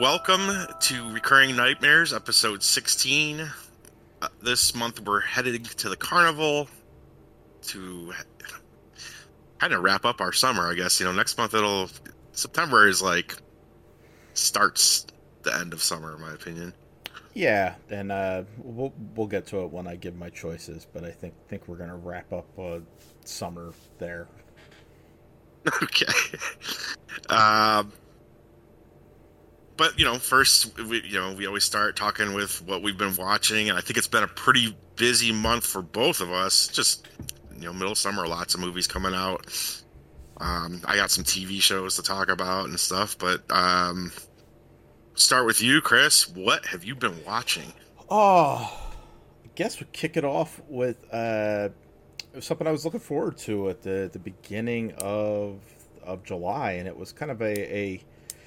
welcome to Recurring Nightmares, episode 16. This month we're heading to the carnival to kind of wrap up our summer, I guess. Next month September is starts the end of summer, in my opinion. Yeah, and we'll get to it when I give my choices, but I think we're gonna wrap up summer there. Okay. But first we always start talking with what we've been watching, and I think it's been a pretty busy month for both of us. Just middle of summer, lots of movies coming out. I got some TV shows to talk about and stuff, but start with you, Chris. What have you been watching? Oh, I guess we'll kick it off with something I was looking forward to at the beginning of July, and it was kind of a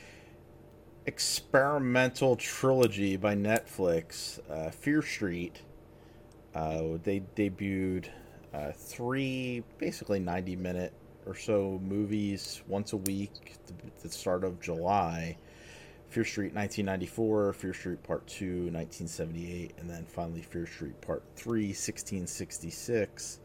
experimental trilogy by Netflix, Fear Street. They debuted three basically 90-minute or so movies once a week at the start of July. Fear Street 1994, Fear Street Part 2 1978, and then finally Fear Street Part 3 1666.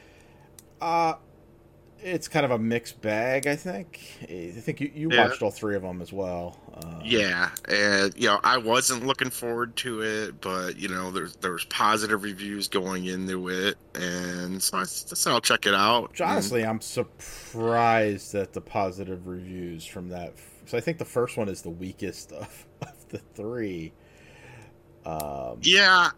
It's kind of a mixed bag, I think. I think you watched all three of them as well. Yeah, and I wasn't looking forward to it, but there was positive reviews going into it, and so I said I'll check it out. Which, honestly, I'm surprised at the positive reviews from that. So I think the first one is the weakest of the three. Yeah,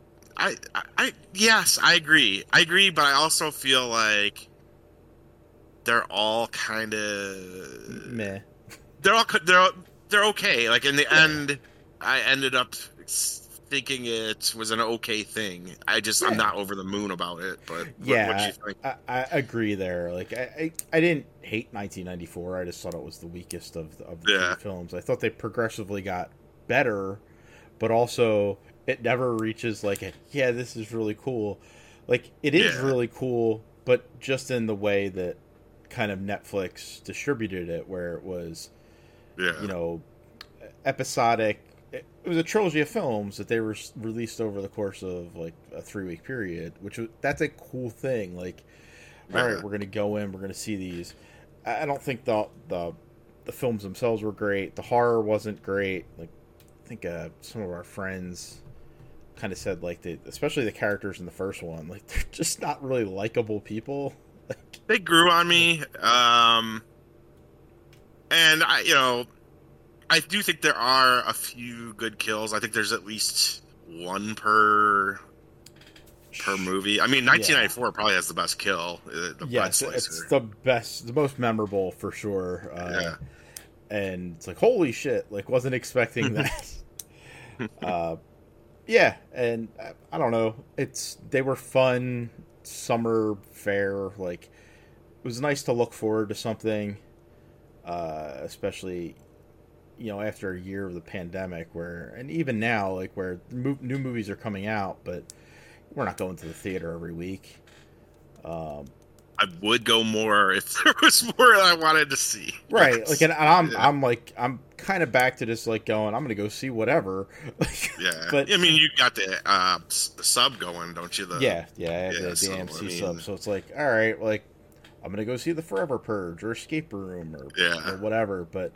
yes, I agree. But I also feel like they're all kind of meh. They're okay. Like in the end, I ended up thinking it was an okay thing. I'm not over the moon about it. But what do you think? I agree there. Like I didn't hate 1994. I just thought it was the weakest of the three films. I thought they progressively got better, but also it never reaches this is really cool. Like it is really cool, but just in the way that kind of Netflix distributed it, where it was episodic. It was a trilogy of films that they were released over the course of a 3-week period, that's a cool thing. All right, we're gonna go in, we're gonna see these. I don't think the films themselves were great. The horror wasn't great. I think some of our friends kind of said especially the characters in the first one, they're just not really likable people. They grew on me, and I do think there are a few good kills. I think there's at least one per movie. I mean, 1994 probably has the best kill. Yes, it's the best, the most memorable for sure. And it's holy shit! Wasn't expecting that. And I don't know. They were fun summer fare. It was nice to look forward to something, especially after a year of the pandemic, and even now, where new movies are coming out, but we're not going to the theater every week. I would go more if there was more I wanted to see. Right, and I'm kind of back to just going, I'm gonna go see whatever. But I mean, you got the sub going, don't you? I have the AMC sub, so it's all right, I'm gonna go see the Forever Purge or Escape Room or whatever. But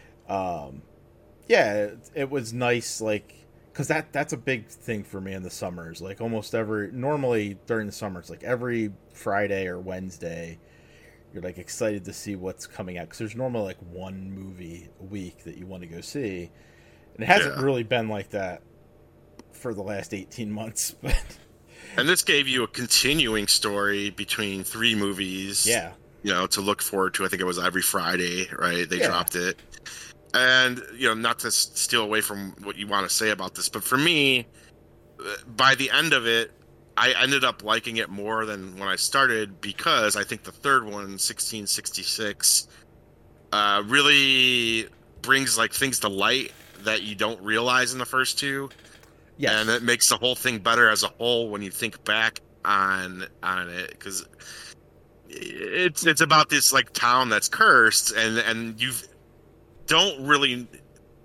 it was nice, because that's a big thing for me in the summers. Normally during the summer, it's every Friday or Wednesday, you're excited to see what's coming out, because there's normally one movie a week that you want to go see, and it hasn't really been like that for the last 18 months. But and this gave you a continuing story between three movies. Yeah. To look forward to. I think it was every Friday, right? They dropped it. And, not to steal away from what you want to say about this, but for me, by the end of it, I ended up liking it more than when I started, because I think the third one, 1666, really brings things to light that you don't realize in the first two. Yes. And it makes the whole thing better as a whole when you think back on it, because it's about this town that's cursed, and you don't really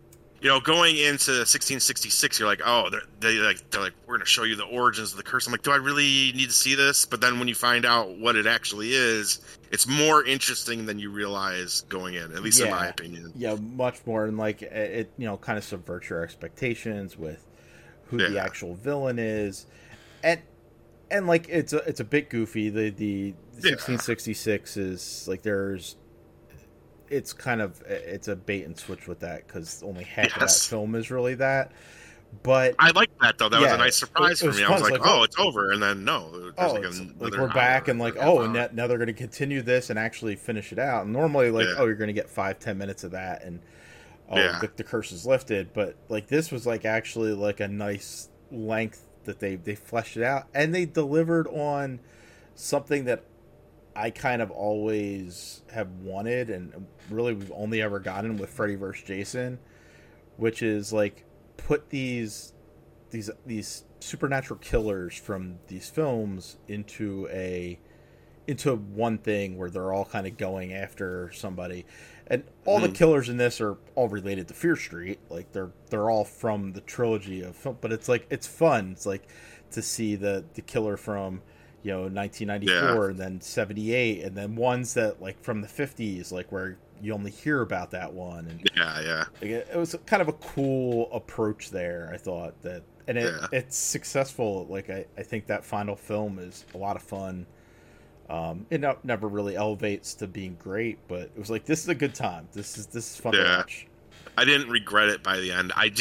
going into 1666, you're like, oh, they're like, we're gonna show you the origins of the curse. I'm like, do I really need to see this? But then when you find out what it actually is, it's more interesting than you realize going in, at least in my opinion. Yeah, much more, and like it, kind of subverts your expectations with who the actual villain is, and like it's a bit goofy. The 1666 is like it's kind of it's a bait and switch with that because only half of that film is really that. But I like that though. That was a nice surprise for me. I was like, oh, it's over, and then no, like we're back, and like, oh, and now they're going to continue this and actually finish it out. And normally, like, oh, you're going to get 5-10 minutes of that, and the curse is lifted. But like this was like actually like a nice length that they fleshed it out, and they delivered on something that I kind of always have wanted, and really we've only ever gotten with Freddy vs. Jason, which is like put these supernatural killers from these films into one thing where they're all kind of going after somebody, and all the killers in this are all related to Fear Street. Like they're all from the trilogy of film, but it's like it's fun. It's like to see the killer from 1994 and then 78, and then ones that like from the 50s, like where you only hear about that one. And it was kind of a cool approach there, I thought, that, and it's successful. Like I think that final film is a lot of fun. It never really elevates to being great, but it was like, this is a good time. This is fun to watch. I didn't regret it by the end. I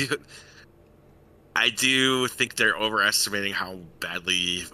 do think they're overestimating how badly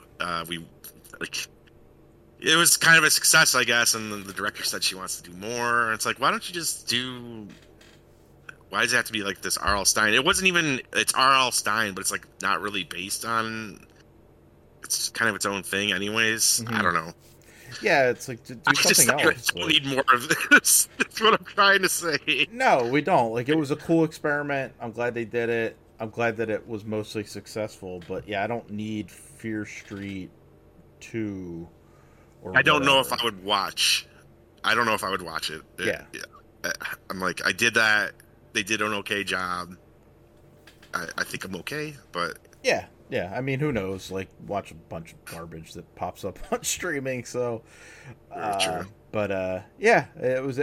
it was kind of a success, I guess, and the director said she wants to do more. And it's like, why don't you just do? Why does it have to be like this R.L. Stine? It wasn't even. It's R.L. Stine, but it's like not really based on. It's kind of its own thing, anyways. Mm-hmm. I don't know. Yeah, it's like do something else. We need more of this. That's what I'm trying to say. No, we don't. Like, it was a cool experiment. I'm glad they did it. I'm glad that it was mostly successful. But yeah, I don't need Fear Street 2. I don't know if I would watch. I don't know if I would watch it. Yeah. I'm like, I did that. They did an okay job. I think I'm okay, but yeah. I mean, who knows? Like, watch a bunch of garbage that pops up on streaming. So, true. But yeah, it was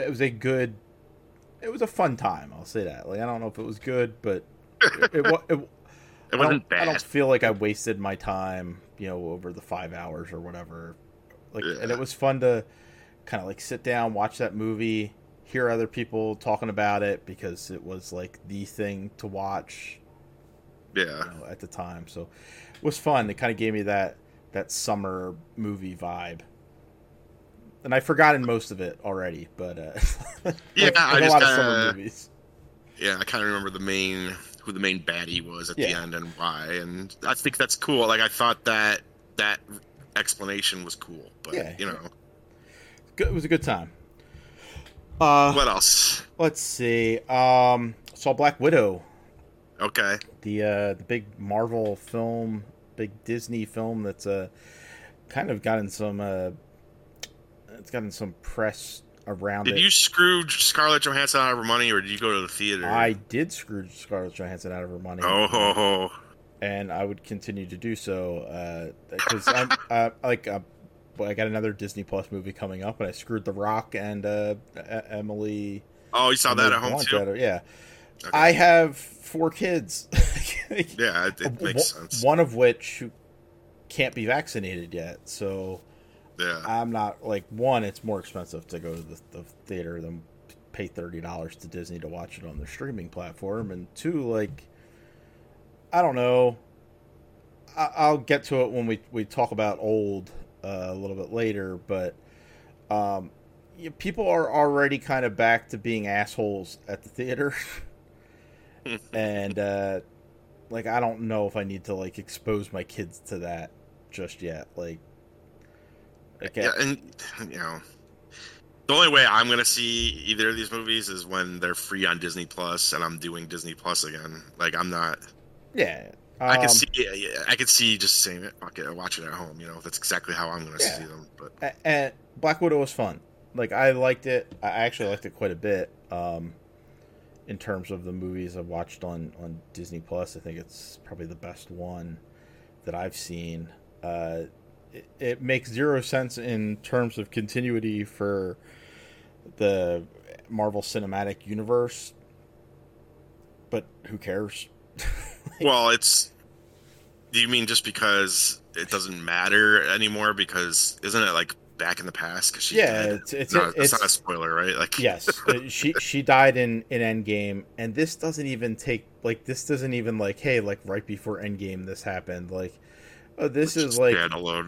a fun time. I'll say that. Like, I don't know if it was good, but it wasn't bad. I don't feel like I wasted my time, over the 5 hours or whatever. Like, and it was fun to kind of like sit down, watch that movie, hear other people talking about it, because it was like the thing to watch. At the time. So it was fun. It kind of gave me that summer movie vibe. And I've forgotten most of it already, but I a lot of summer movies. Yeah, I kind of remember who the main baddie was at the end and why, and I think that's cool. Like, I thought that explanation was cool, but it was a good time. What else? Let's see. Saw Black Widow. Okay. The big Marvel film, big Disney film that's kind of gotten some it's gotten some press around it. Did you screw Scarlett Johansson out of her money, or did you go to the theater? I did screw Scarlett Johansson out of her money. Oh. And I would continue to do so because I'm I got another Disney Plus movie coming up, and I screwed The Rock and Emily. Oh, you saw that at home too? Yeah. Okay. I have 4 kids. Yeah, it makes sense. One of which can't be vaccinated yet, so I'm not like, one, it's more expensive to go to the theater than pay $30 to Disney to watch it on their streaming platform, and 2, like, I don't know. I'll get to it when we talk about old a little bit later, but people are already kind of back to being assholes at the theater. And like, I don't know if I need to like expose my kids to that just yet. Like and the only way I'm gonna see either of these movies is when they're free on Disney Plus, and I'm doing Disney Plus again. Like, I'm not. Yeah. I can see just saying it. Okay, watch it at home. That's exactly how I'm gonna see them. But and Black Widow was fun. Like, I liked it. I actually liked it quite a bit. in terms of the movies I've watched on Disney Plus. I think it's probably the best one that I've seen. It makes zero sense in terms of continuity for the Marvel Cinematic Universe, but who cares? Well, it's. Do you mean just because it doesn't matter anymore? Because isn't it like back in the past? Because she's dead? It's not a spoiler, right? Like, yes, she died in Endgame, and this doesn't even take this doesn't even hey, right before Endgame this happened. This is standalone.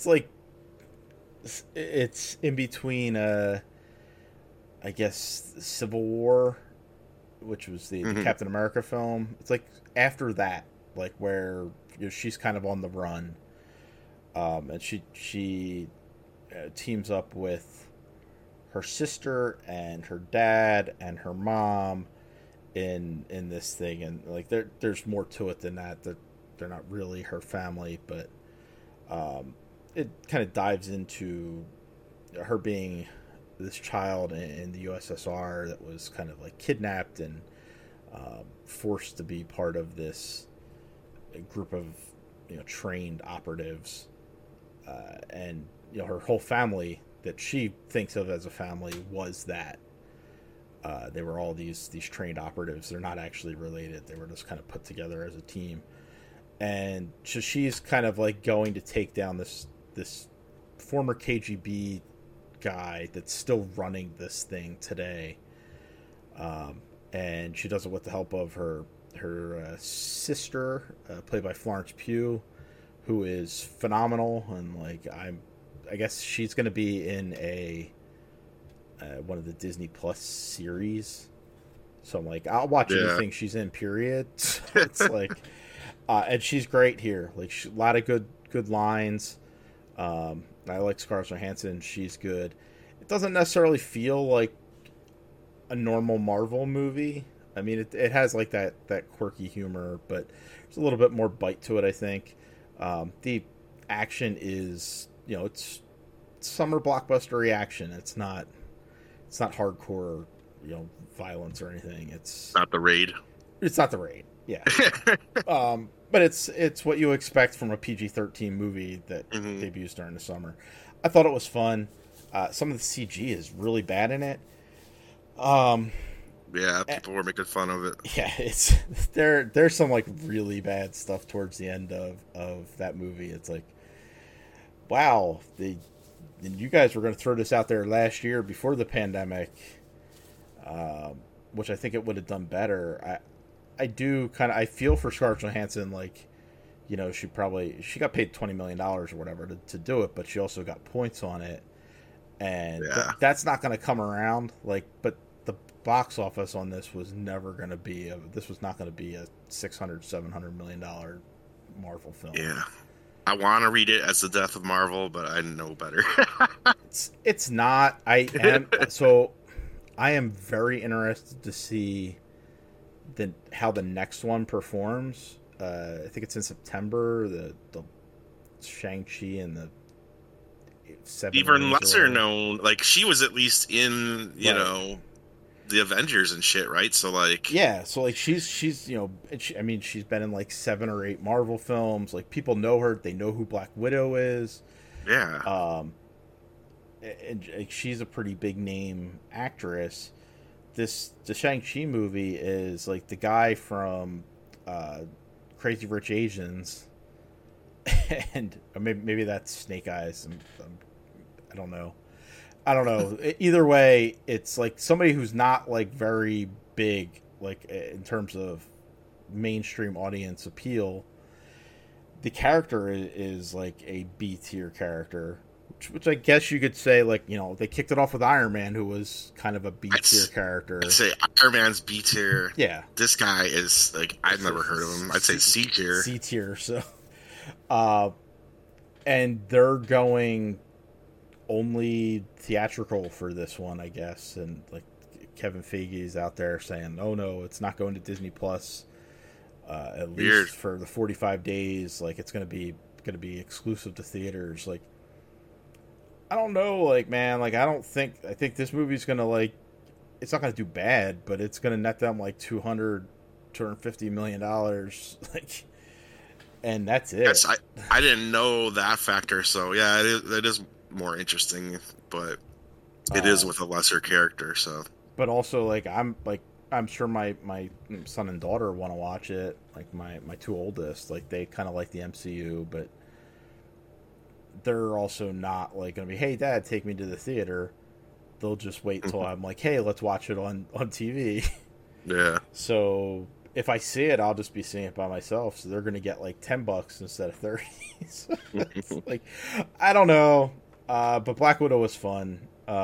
It's in between I guess Civil War, which was the Captain America film. It's after that, where she's kind of on the run, and she teams up with her sister and her dad and her mom in this thing, and there's more to it than that. They're not really her family, but it kind of dives into her being this child in the USSR that was kind of kidnapped and forced to be part of this group of trained operatives, and her whole family that she thinks of as a family was that they were all these trained operatives. They're not actually related. They were just kind of put together as a team, and so she's kind of going to take down this former KGB guy that's still running this thing today, and she does it with the help of her sister, played by Florence Pugh, who is phenomenal. And I guess she's going to be in a one of the Disney Plus series, so I'm I'll watch anything she's in, period. So it's and she's great here. A lot of good lines. I like Scarlett Johansson. She's good. It doesn't necessarily feel like a normal Marvel movie. I mean, it has that quirky humor, but there's a little bit more bite to it, I think. The action is, it's summer blockbuster reaction. It's not hardcore, violence or anything. It's not the Raid. It's not the Raid. Yeah. But it's what you expect from a PG-13 movie that debuts during the summer. I thought it was fun. Some of the CG is really bad in it. Yeah, people were making fun of it. Yeah, there's some really bad stuff towards the end of that movie. It's wow, you guys were going to throw this out there last year before the pandemic, which I think it would have done better. I feel for Scarlett Johansson, she got paid $20 million or whatever to do it, but she also got points on it, and that's not going to come around. But the box office on this was never going to be this was not going to be a $600-700 million Marvel film. Yeah, I want to read it as the death of Marvel, but I know better. It's not. I am very interested to see how the next one performs. I think it's in September. The Shang-Chi and the even lesser known. She was at least in the Avengers and shit, right? So she's she's been in 7 or 8 Marvel films. People know her. They know who Black Widow is. Yeah. And she's a pretty big name actress. The Shang-Chi movie is the guy from Crazy Rich Asians, and maybe that's Snake Eyes. I don't know. Either way, it's somebody who's not very big, in terms of mainstream audience appeal. The character is a B tier character. Which I guess you could say, they kicked it off with Iron Man, who was kind of a B tier character. I'd say Iron Man's B tier. Yeah. This guy is, I've never heard of him. I'd say C tier. C tier, so. And they're going only theatrical for this one, I guess. And, Kevin Feige's out there saying, oh, no, it's not going to Disney Plus, at least for the 45 days. It's going to be exclusive to theaters. I don't know, man, I think this movie's gonna it's not going to do bad, but it's going to net them like 250 million dollars, like, and that's it. Yes, I didn't know that factor, so yeah, it is more interesting, but it is with a lesser character, so. But also, I'm sure my son and daughter want to watch it. Like my two oldest, like they kind of like the MCU, but they're also not like going to be, hey, Dad, take me to the theater. They'll just wait until I'm like, hey, let's watch it on TV. Yeah. So if I see it, I'll just be seeing it by myself. So they're going to get like $10 instead of 30. So it's like, I don't know. But Black Widow was fun.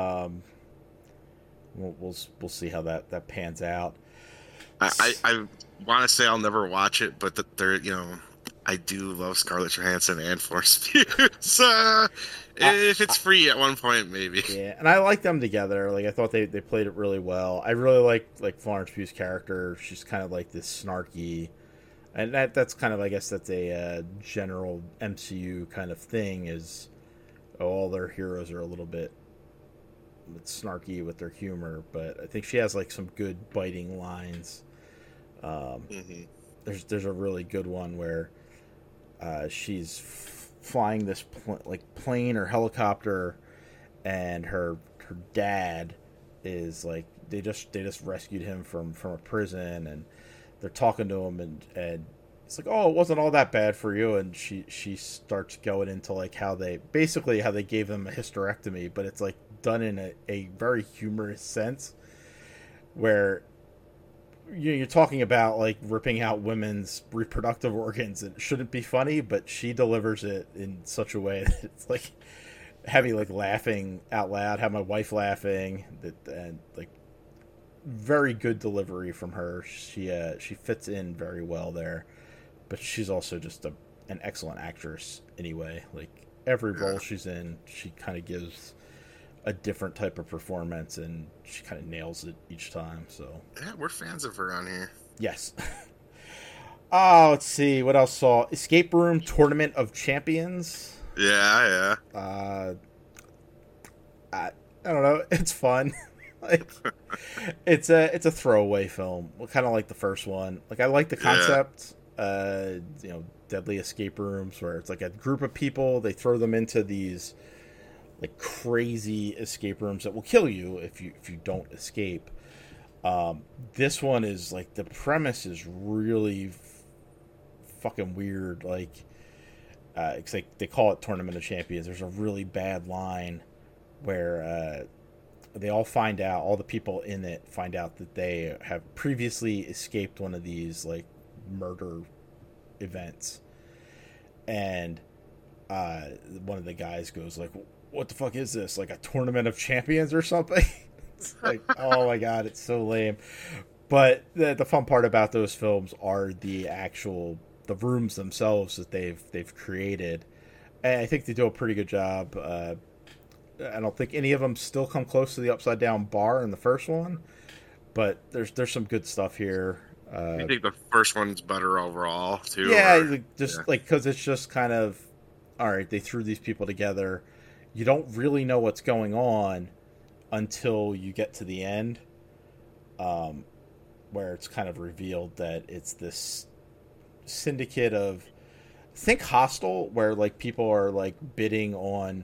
We'll see how that pans out. I want to say I'll never watch it, but they're, I do love Scarlett Johansson and Florence Pugh. So if it's free at one point, maybe. Yeah, and I like them together. Like I thought they played it really well. I really like Florence Pugh's character. She's kind of like this snarky, and that's kind of, I guess that's a general MCU kind of thing. Is all their heroes are a little bit snarky with their humor, but I think she has like some good biting lines. There's a really good one where she's flying this plane or helicopter, and her dad is like they just rescued him from a prison, and they're talking to him, and it's like, oh, it wasn't all that bad for you, and she starts going into like how they gave him a hysterectomy, but it's like done in a very humorous sense, where you're talking about like ripping out women's reproductive organs. It shouldn't be funny, but she delivers it in such a way that it's like having like laughing out loud, have my wife laughing, and like very good delivery from her. She fits in very well there, but she's also just an excellent actress anyway. Like every role she's in, she kind of gives a different type of performance, and she kind of nails it each time. So yeah, we're fans of her on here. Yes. Let's see what else saw. Escape Room Tournament of Champions. Yeah. I don't know. It's fun. Like it's a throwaway film, kind of like the first one. Like I like the concept. Deadly escape rooms, where it's like a group of people, they throw them into these like crazy escape rooms that will kill you if you don't escape. This one is like, the premise is really fucking weird. Like it's like they call it Tournament of Champions. There's a really bad line where they all find out, all the people in it find out that they have previously escaped one of these like murder events, and one of the guys goes like, what the fuck is this, like a Tournament of Champions or something? It's like, oh my god, it's so lame. But the fun part about those films are the rooms themselves that they've created, and I think they do a pretty good job. I don't think any of them still come close to the upside down bar in the first one, but there's some good stuff here. I think the first one's better overall too. Yeah, because it's just kind of, all right, they threw these people together. You don't really know what's going on until you get to the end, where it's kind of revealed that it's this syndicate of, think Hostel, where like people are like bidding on,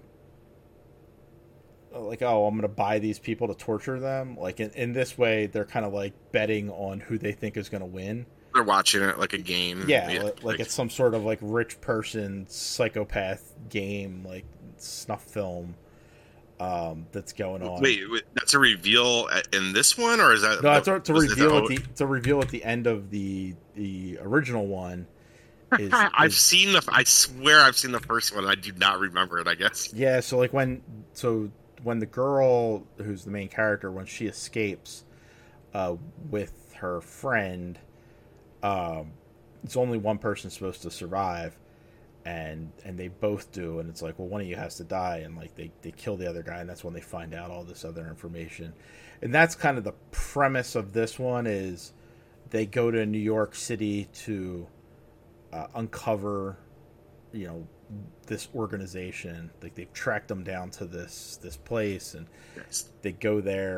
like, oh, I'm going to buy these people to torture them. Like in this way, they're kind of like betting on who they think is going to win. They're watching it like a game. Yeah, like it's some sort of like rich person psychopath game, like snuff film that's going on. Wait, that's a reveal in this one, or is that? No, it's a reveal at the end of the original one. I swear I've seen the first one. I do not remember it, I guess. Yeah, so like when the girl who's the main character, when she escapes with her friend, it's only one person supposed to survive, and they both do, and it's like, well, one of you has to die, and like they kill the other guy, and that's when they find out all this other information. And that's kind of the premise of this one, is they go to New York City to uncover, this organization. Like they've tracked them down to this place, and they go there,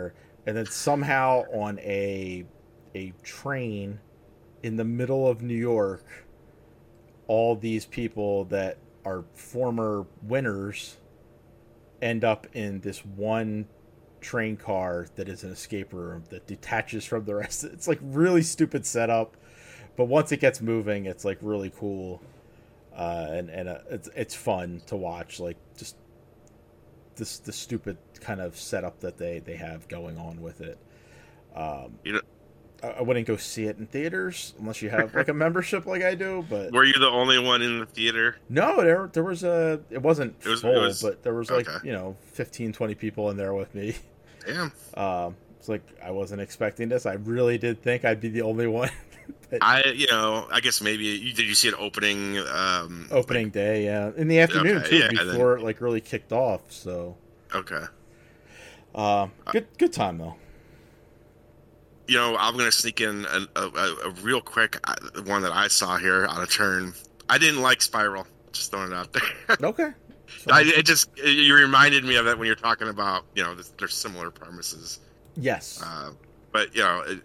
and then somehow on a train in the middle of New York, all these people that are former winners end up in this one train car that is an escape room that detaches from the rest. It's like really stupid setup, but once it gets moving, it's like really cool, and it's fun to watch. Like just the stupid kind of setup that they have going on with it. You know, I wouldn't go see it in theaters unless you have like a membership like I do. But were you the only one in the theater? no, there was it wasn't full, but there was like okay. 15, 20 people in there with me. Damn. It's like I wasn't expecting this. I really did think I'd be the only one. But I guess maybe did you see it opening? opening day, yeah, in the afternoon Okay, too, yeah, before it like really kicked off. So, okay. good time though. I'm gonna sneak in a real quick one that I saw here on a turn. I didn't like Spiral. Just throwing it out there. Okay. You reminded me of that when you're talking about there's similar premises. Yes. But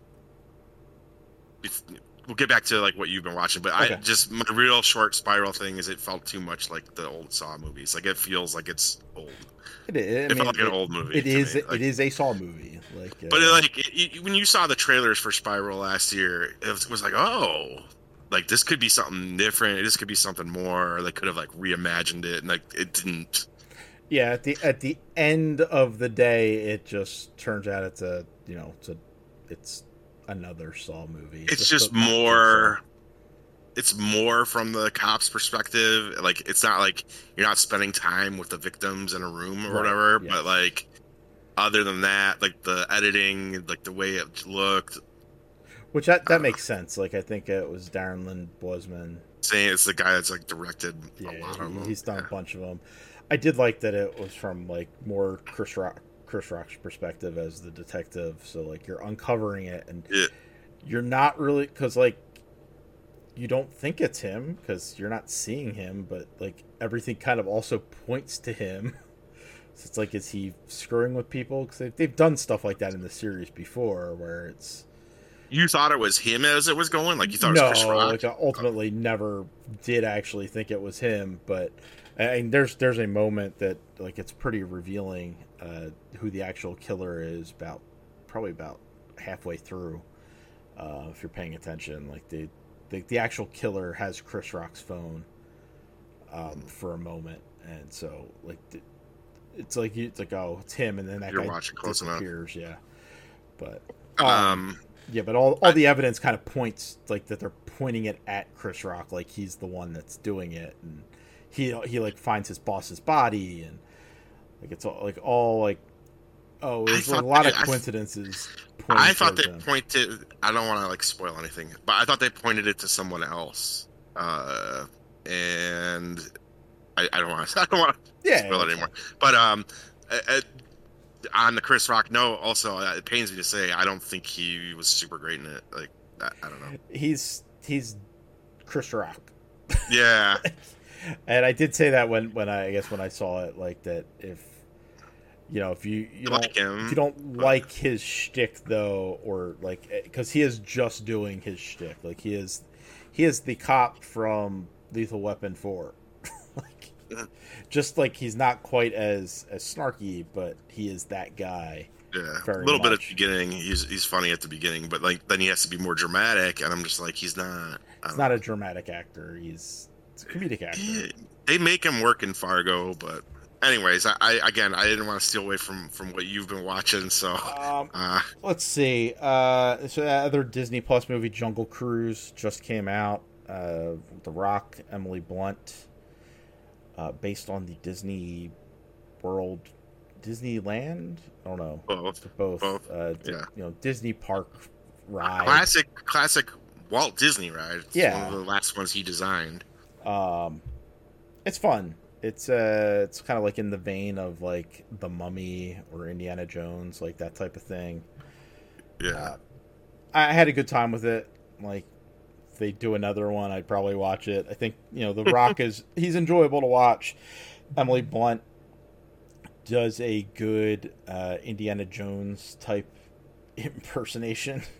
we'll get back to like what you've been watching. But okay. my real short Spiral thing is it felt too much like the old Saw movies. Like it feels like it's old. It is. It felt like an old movie. It is. Like, it is a Saw movie. Like, but when you saw the trailers for Spiral last year, it was like, oh, like this could be something different. This could be something more. Or they could have like reimagined it, and like it didn't. Yeah, at the end of the day, it just turns out it's another Saw movie. It's just more. It's more from the cop's perspective. Like it's not like you're not spending time with the victims in a room or whatever. Yes. But like, other than that, like the editing, like the way it looked, which that makes sense. Like I think it was Darren Lynn Bousman saying it's the guy that's like directed a lot of them. He's done a bunch of them. I did like that it was from like more Chris Rock's perspective as the detective. So like you're uncovering it and you're not really, because like you don't think it's him because you're not seeing him, but like everything kind of also points to him. So it's like, is he screwing with people? Because they've done stuff like that in the series before where it's... You thought it was him as it was going? Like you thought it was Chris Rock? Like I ultimately never did actually think it was him, but I mean, there's a moment that like it's pretty revealing who the actual killer is probably about halfway through, if you're paying attention. Like the actual killer has Chris Rock's phone for a moment, and so like it's like oh, it's him, and then that guy disappears. Yeah, but yeah, but all the evidence kind of points like that they're pointing it at Chris Rock, like he's the one that's doing it, and he like finds his boss's body, and like it's all like oh, there's a lot of coincidences. I thought they pointed. I don't want to like spoil anything, but I thought they pointed it to someone else, and I don't want to. I don't want to spoil it anymore. But on the Chris Rock note, also it pains me to say I don't think he was super great in it. Like I don't know. He's Chris Rock. Yeah. And I did say that when I saw it, like that if you don't like his shtick though, or like because he is just doing his shtick, like he is the cop from Lethal Weapon 4. Like just like he's not quite as snarky, but he is that guy. Yeah, a little bit at the beginning. He's funny at the beginning, but like then he has to be more dramatic, and I'm just like he's not. He's not a dramatic actor. He's a comedic actor. They make him work in Fargo, but anyways, I didn't want to steal away from what you've been watching. So let's see. So that other Disney Plus movie, Jungle Cruise, just came out. The Rock, Emily Blunt, based on the Disney World, Disneyland. I don't know. Both. Yeah. Disney Park ride. Classic Walt Disney ride. It's one of the last ones he designed. It's fun. It's kind of like in the vein of like The Mummy or Indiana Jones, like that type of thing. Yeah. I had a good time with it. Like if they do another one, I'd probably watch it. I think, The Rock he's enjoyable to watch. Emily Blunt does a good Indiana Jones type impersonation.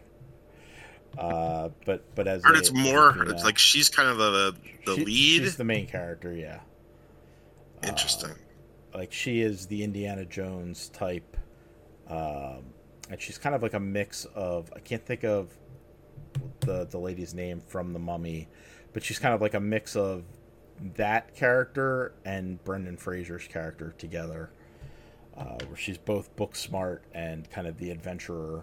But as Heard it's more. female, It's like she's kind of the lead. She's the main character. Yeah. Interesting. Like she is the Indiana Jones type, and she's kind of like a mix of, I can't think of the lady's name from The Mummy, but she's kind of like a mix of that character and Brendan Fraser's character together, where she's both book smart and kind of the adventurer.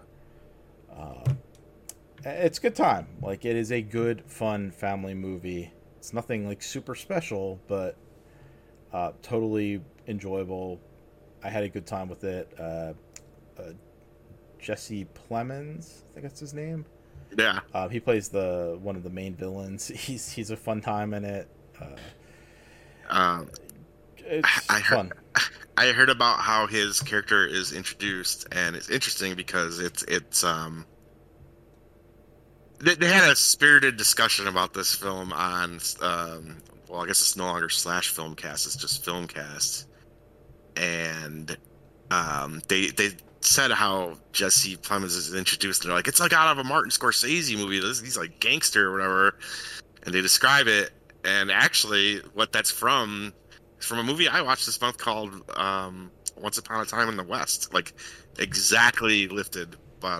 It's a good time. Like, it is a good, fun family movie. It's nothing like super special, but totally enjoyable. I had a good time with it. Jesse Plemons, I think that's his name. Yeah. He plays one of the main villains. He's a fun time in it. It's fun. I heard about how his character is introduced, and it's interesting because they had a spirited discussion about this film on well, I guess it's no longer Slash Filmcast, it's just Filmcast, and they said how Jesse Plemons is introduced, and they're like, it's like out of a Martin Scorsese movie. He's like gangster or whatever, and they describe it, and actually what that's from is from a movie I watched this month called Once Upon a Time in the West, like exactly lifted, but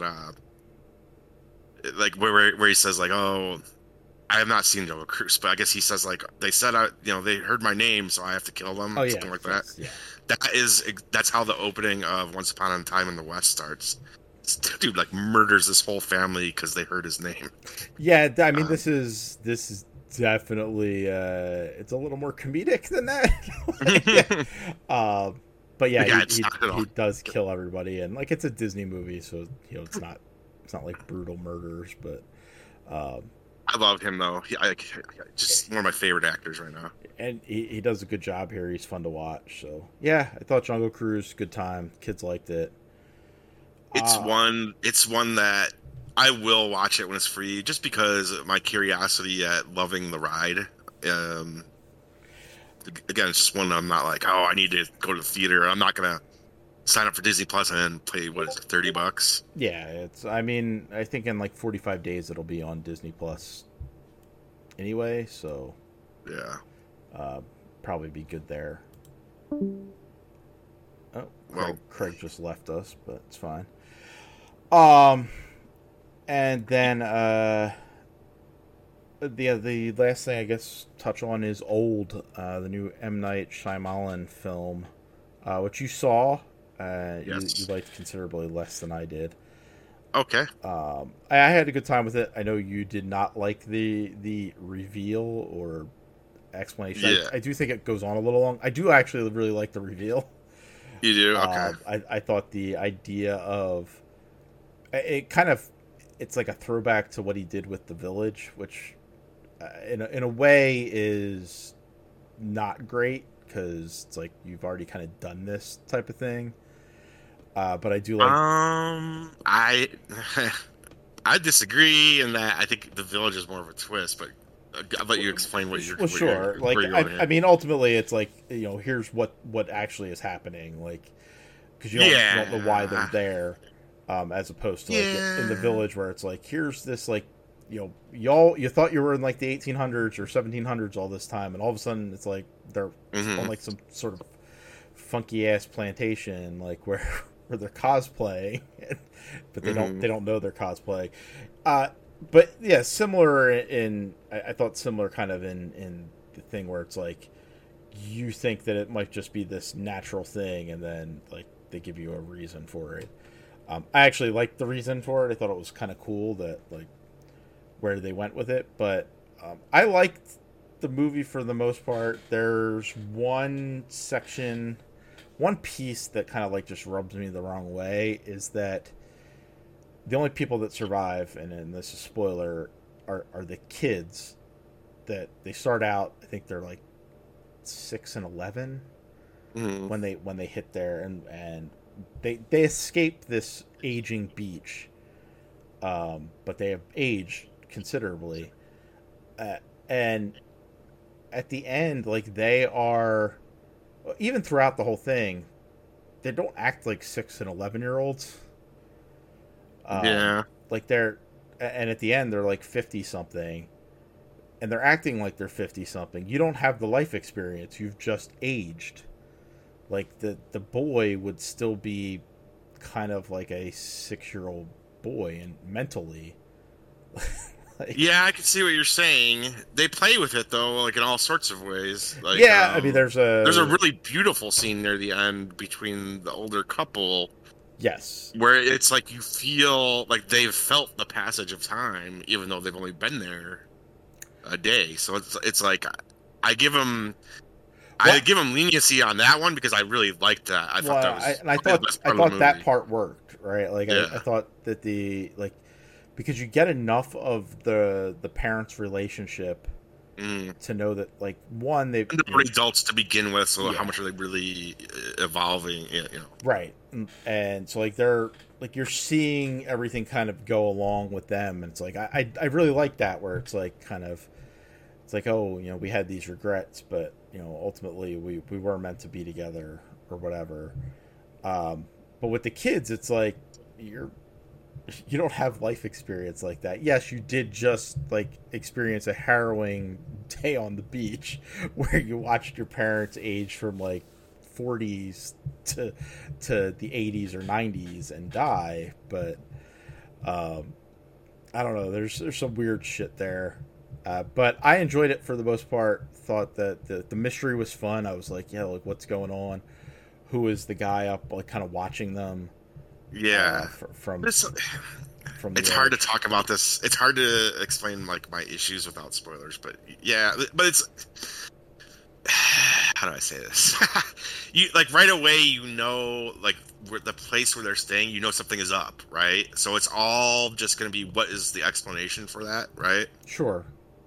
like where he says like, oh, I have not seen Jungle Cruise, but I guess he says like, they said they heard my name, so I have to kill them. Oh yeah, something like that. Yeah. That's how the opening of Once Upon a Time in the West starts. This dude like murders this whole family because they heard his name. Yeah, I mean, this is definitely it's a little more comedic than that. But yeah, he does kill everybody, and like, it's a Disney movie, so it's not like brutal murders, but I love him though. Just one of my favorite actors right now. And he does a good job here. He's fun to watch. So yeah, I thought Jungle Cruise, good time. Kids liked it. It's one that I will watch it when it's free, just because of my curiosity at loving the ride. Again, it's just one I'm not like, oh, I need to go to the theater. I'm not gonna sign up for Disney Plus and then pay, what is it, $30? Yeah, I mean, I think in like 45 days it'll be on Disney Plus anyway, so yeah, probably be good there. Oh, Craig just left us, but it's fine. And then the last thing I guess touch on is Old, the new M. Night Shyamalan film, which you saw. Yes. You liked considerably less than I did. Okay. I had a good time with it. I know you did not like the reveal or explanation. Yeah. I do think it goes on a little long. I do actually really like the reveal. You do? Okay. I thought the idea of it's like a throwback to what he did with The Village, which in a way is not great, because it's like you've already kind of done this type of thing. But I do like. I disagree in that I think The Village is more of a twist, but I'll let you explain what you're. Well, sure. I mean, ultimately, it's like, here's what actually is happening, like, because you don't know why they're there, as opposed to like in The Village, where it's like, here's this, like, you thought you were in like the 1800s or 1700s all this time, and all of a sudden it's like they're on like some sort of funky ass plantation, like where they're cosplaying, but they don't know they're cosplaying. But yeah, similar I thought similar kind of in the thing where it's like you think that it might just be this natural thing, and then like they give you a reason for it. I actually liked the reason for it. I thought it was kind of cool that like where they went with it, but I liked the movie for the most part. There's one piece that kind of like just rubs me the wrong way, is that the only people that survive, and this is spoiler, are the kids. That they start out, I think they're like 6 and 11 when they hit there, and they escape this aging beach, but they have aged considerably, and at the end, like, they are, even throughout the whole thing, they don't act like 6 and 11-year-olds. Yeah. Like and at the end they're like 50 something, and they're acting like they're 50 something. You don't have the life experience. You've just aged. Like the boy would still be kind of like a 6-year-old boy and mentally. Like, Yeah, I can see what you're saying. They play with it though, like in all sorts of ways. Like, yeah, I mean, there's a really beautiful scene near the end between the older couple. Yes, where it's like you feel like they've felt the passage of time, even though they've only been there a day. So it's like I give them. I give them leniency on that one because I really liked that. I thought that was I thought that part worked, right? Like yeah. I thought that because you get enough of the parents' relationship to know that, like, one, they're adults to begin with, so how much are they really evolving? Right, and so like you're seeing everything kind of go along with them, and it's like I really like that, where it's like kind of it's like, oh, we had these regrets, but ultimately we were meant to be together or whatever. But with the kids, it's like you don't have life experience like that. Yes, you did just like experience a harrowing day on the beach where you watched your parents age from like 40s to the 80s or 90s and die, but I don't know, there's some weird shit there. But I enjoyed it for the most part. Thought that the mystery was fun. I was like, yeah, like, what's going on? Who is the guy up, like, kind of watching them? Yeah. It's hard to talk about this. It's hard to explain like my issues without spoilers, but yeah, but it's how do I say this? You like right away, like where the place where they're staying, something is up, right? So it's all just going to be what is the explanation for that, right? Sure.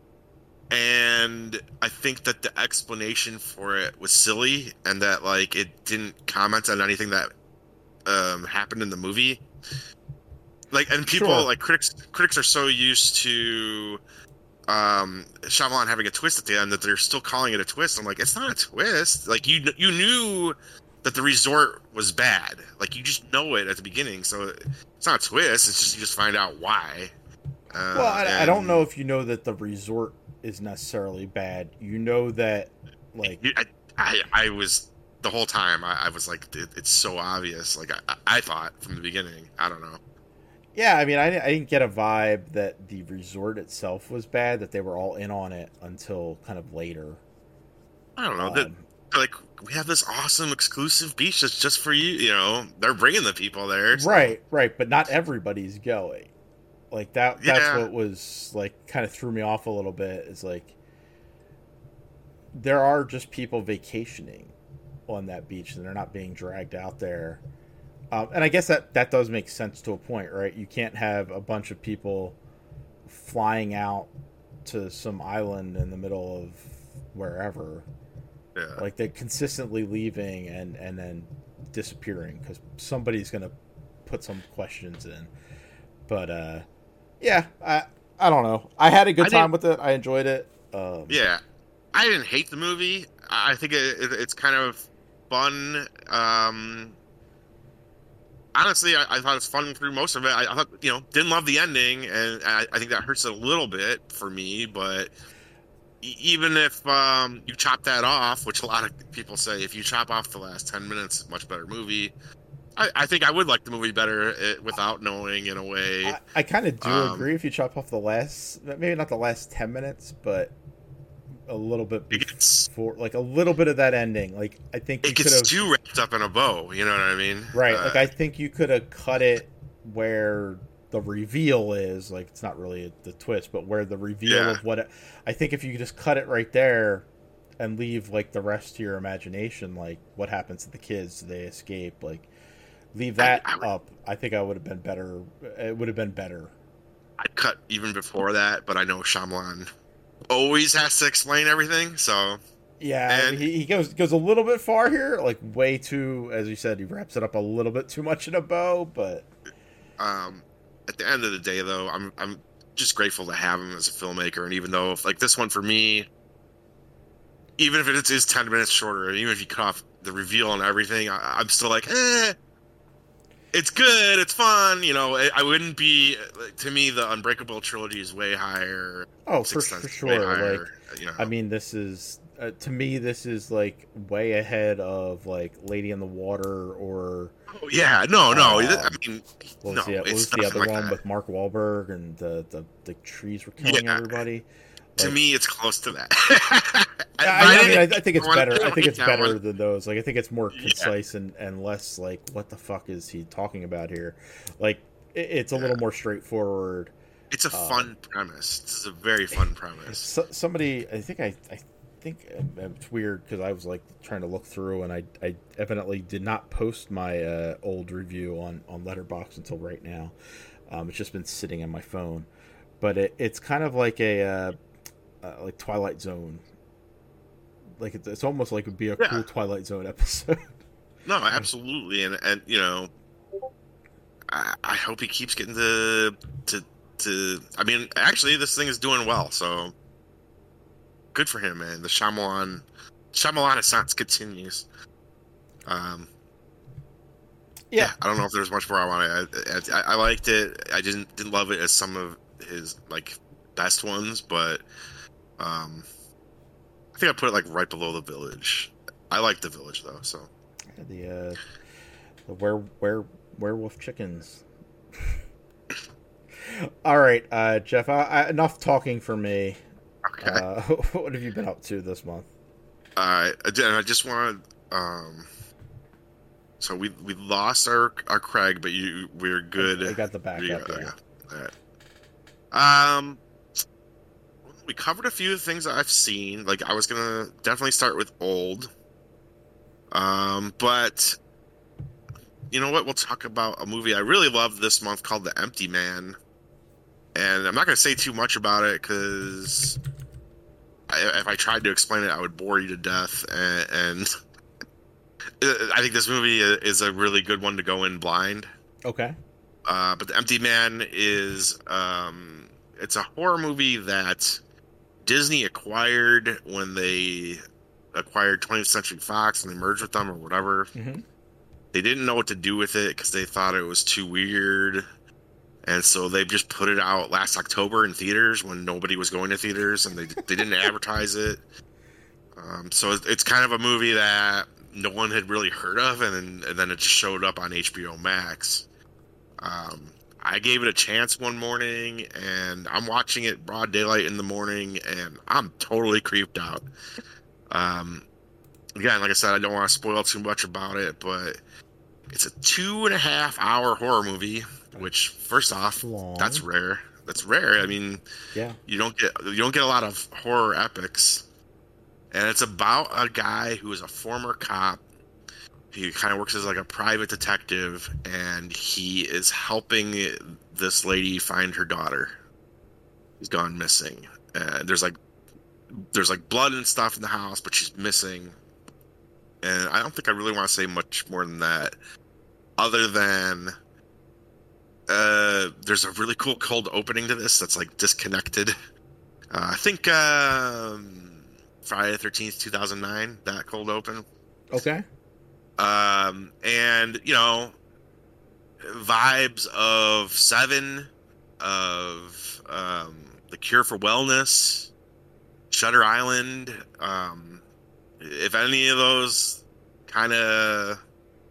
And I think that the explanation for it was silly, and that like it didn't comment on anything that happened in the movie. Like, and people like critics are so used to Shyamalan having a twist at the end that they're still calling it a twist. I'm like, it's not a twist. Like you knew that the resort was bad. Like you just know it at the beginning, so it's not a twist. It's just you just find out why. Well, I don't know if you know that the resort is necessarily bad. You know that, like, I was the whole time. I was like, it's so obvious. Like I thought from the beginning. I don't know. Yeah, I mean, I didn't get a vibe that the resort itself was bad, that they were all in on it until kind of later. I don't know. Like, we have this awesome exclusive beach that's just for you. They're bringing the people there. So. Right, but not everybody's going. Like, that's what was, like, kind of threw me off a little bit, is, like, there are just people vacationing on that beach, and they're not being dragged out there. And I guess that does make sense to a point, right? You can't have a bunch of people flying out to some island in the middle of wherever. Yeah. Like, they're consistently leaving and then disappearing because somebody's going to put some questions in. But, yeah, I don't know. I had a good time with it. I enjoyed it. Yeah. I didn't hate the movie. I think it's kind of fun. Honestly, I thought it was fun through most of it. I thought, didn't love the ending, and I think that hurts it a little bit for me. But even if you chop that off, which a lot of people say, if you chop off the last 10 minutes, much better movie. I think I would like the movie better without knowing, in a way. I kind of do agree if you chop off maybe not the last 10 minutes, but a little bit before, like a little bit of that ending. Like, I think it gets too wrapped up in a bow. You know what I mean? Right. Like, I think you could have cut it where the reveal is. Like, it's not really the twist, but where the reveal of what I think if you just cut it right there and leave like the rest to your imagination, like what happens to the kids? Do they escape? Like, leave that up. I think I would have been better. It would have been better. I'd cut even before that, but I know Shyamalan always has to explain everything, so yeah, and he goes a little bit far here, like way too, as you said, he wraps it up a little bit too much in a bow. But at the end of the day, though, I'm just grateful to have him as a filmmaker. And even though, like, this one for me, even if it is 10 minutes shorter, even if you cut off the reveal and everything, I'm still like, It's good. It's fun. You know, I wouldn't be. To me, the Unbreakable trilogy is way higher. Oh, for Sixth Sense is way sure. higher. Like, You know. I mean, this is to me, this is like way ahead of like Lady in the Water or Oh, yeah. No. I mean, what no. was what It's was the nothing other like one that. with Mark Wahlberg and the trees were killing Yeah. everybody. To Like, me, it's close to that. I think it's One- better. I think it's that better one. than those. Like, I think it's more Yeah. concise and less like, what the fuck is he talking about here? Like, it's a little more straightforward. It's a fun premise. This is a very fun premise. Somebody, I think it's weird because I was like trying to look through and I evidently did not post my old review on Letterboxd until right now. It's just been sitting on my phone, but it's kind of like a like Twilight Zone. Like it's almost like it would be a cool Twilight Zone episode. No, absolutely, and you know, I hope he keeps getting to. I mean, actually, this thing is doing well, so good for him, man. The Shyamalan Assance continues. Yeah, I don't know if there's much more I want to. I liked it. I didn't love it as some of his like best ones, but I think I put it like right below The Village. I like The Village though, so the werewolf chickens. All right, Jeff. Enough talking for me. okay. What have you been up to this month? I just wanted. So we lost our Craig, but we're good. I got the backup. Yeah. All right. We covered a few things that I've seen. Like I was gonna definitely start with Old. But you know what? We'll talk about a movie I really loved this month called The Empty Man. And I'm not going to say too much about it because if I tried to explain it, I would bore you to death. And I think this movie is a really good one to go in blind. Okay. But The Empty Man is it's a horror movie that Disney acquired when they acquired 20th Century Fox and they merged with them or whatever. Mm-hmm. They didn't know what to do with it because they thought it was too weird. And so they just put it out last October in theaters when nobody was going to theaters, and they didn't advertise it. So it's kind of a movie that no one had really heard of, and then it just showed up on HBO Max. I gave it a chance one morning, and I'm watching it broad daylight in the morning, and I'm totally creeped out. Again, like I said, I don't want to spoil too much about it, but it's a 2.5 hour horror movie. Which, first off, that's rare. That's rare. I mean, yeah, you don't get a lot of horror epics, and it's about a guy who is a former cop. He kind of works as like a private detective, and he is helping this lady find her daughter. She's gone missing. There's like blood and stuff in the house, but she's missing. And I don't think I really want to say much more than that, other than. There's a really cool cold opening to this that's like disconnected. I think Friday the 13th, 2009, that cold open. Okay. And you know, vibes of Seven, of The Cure for Wellness, Shutter Island. If any of those kind of.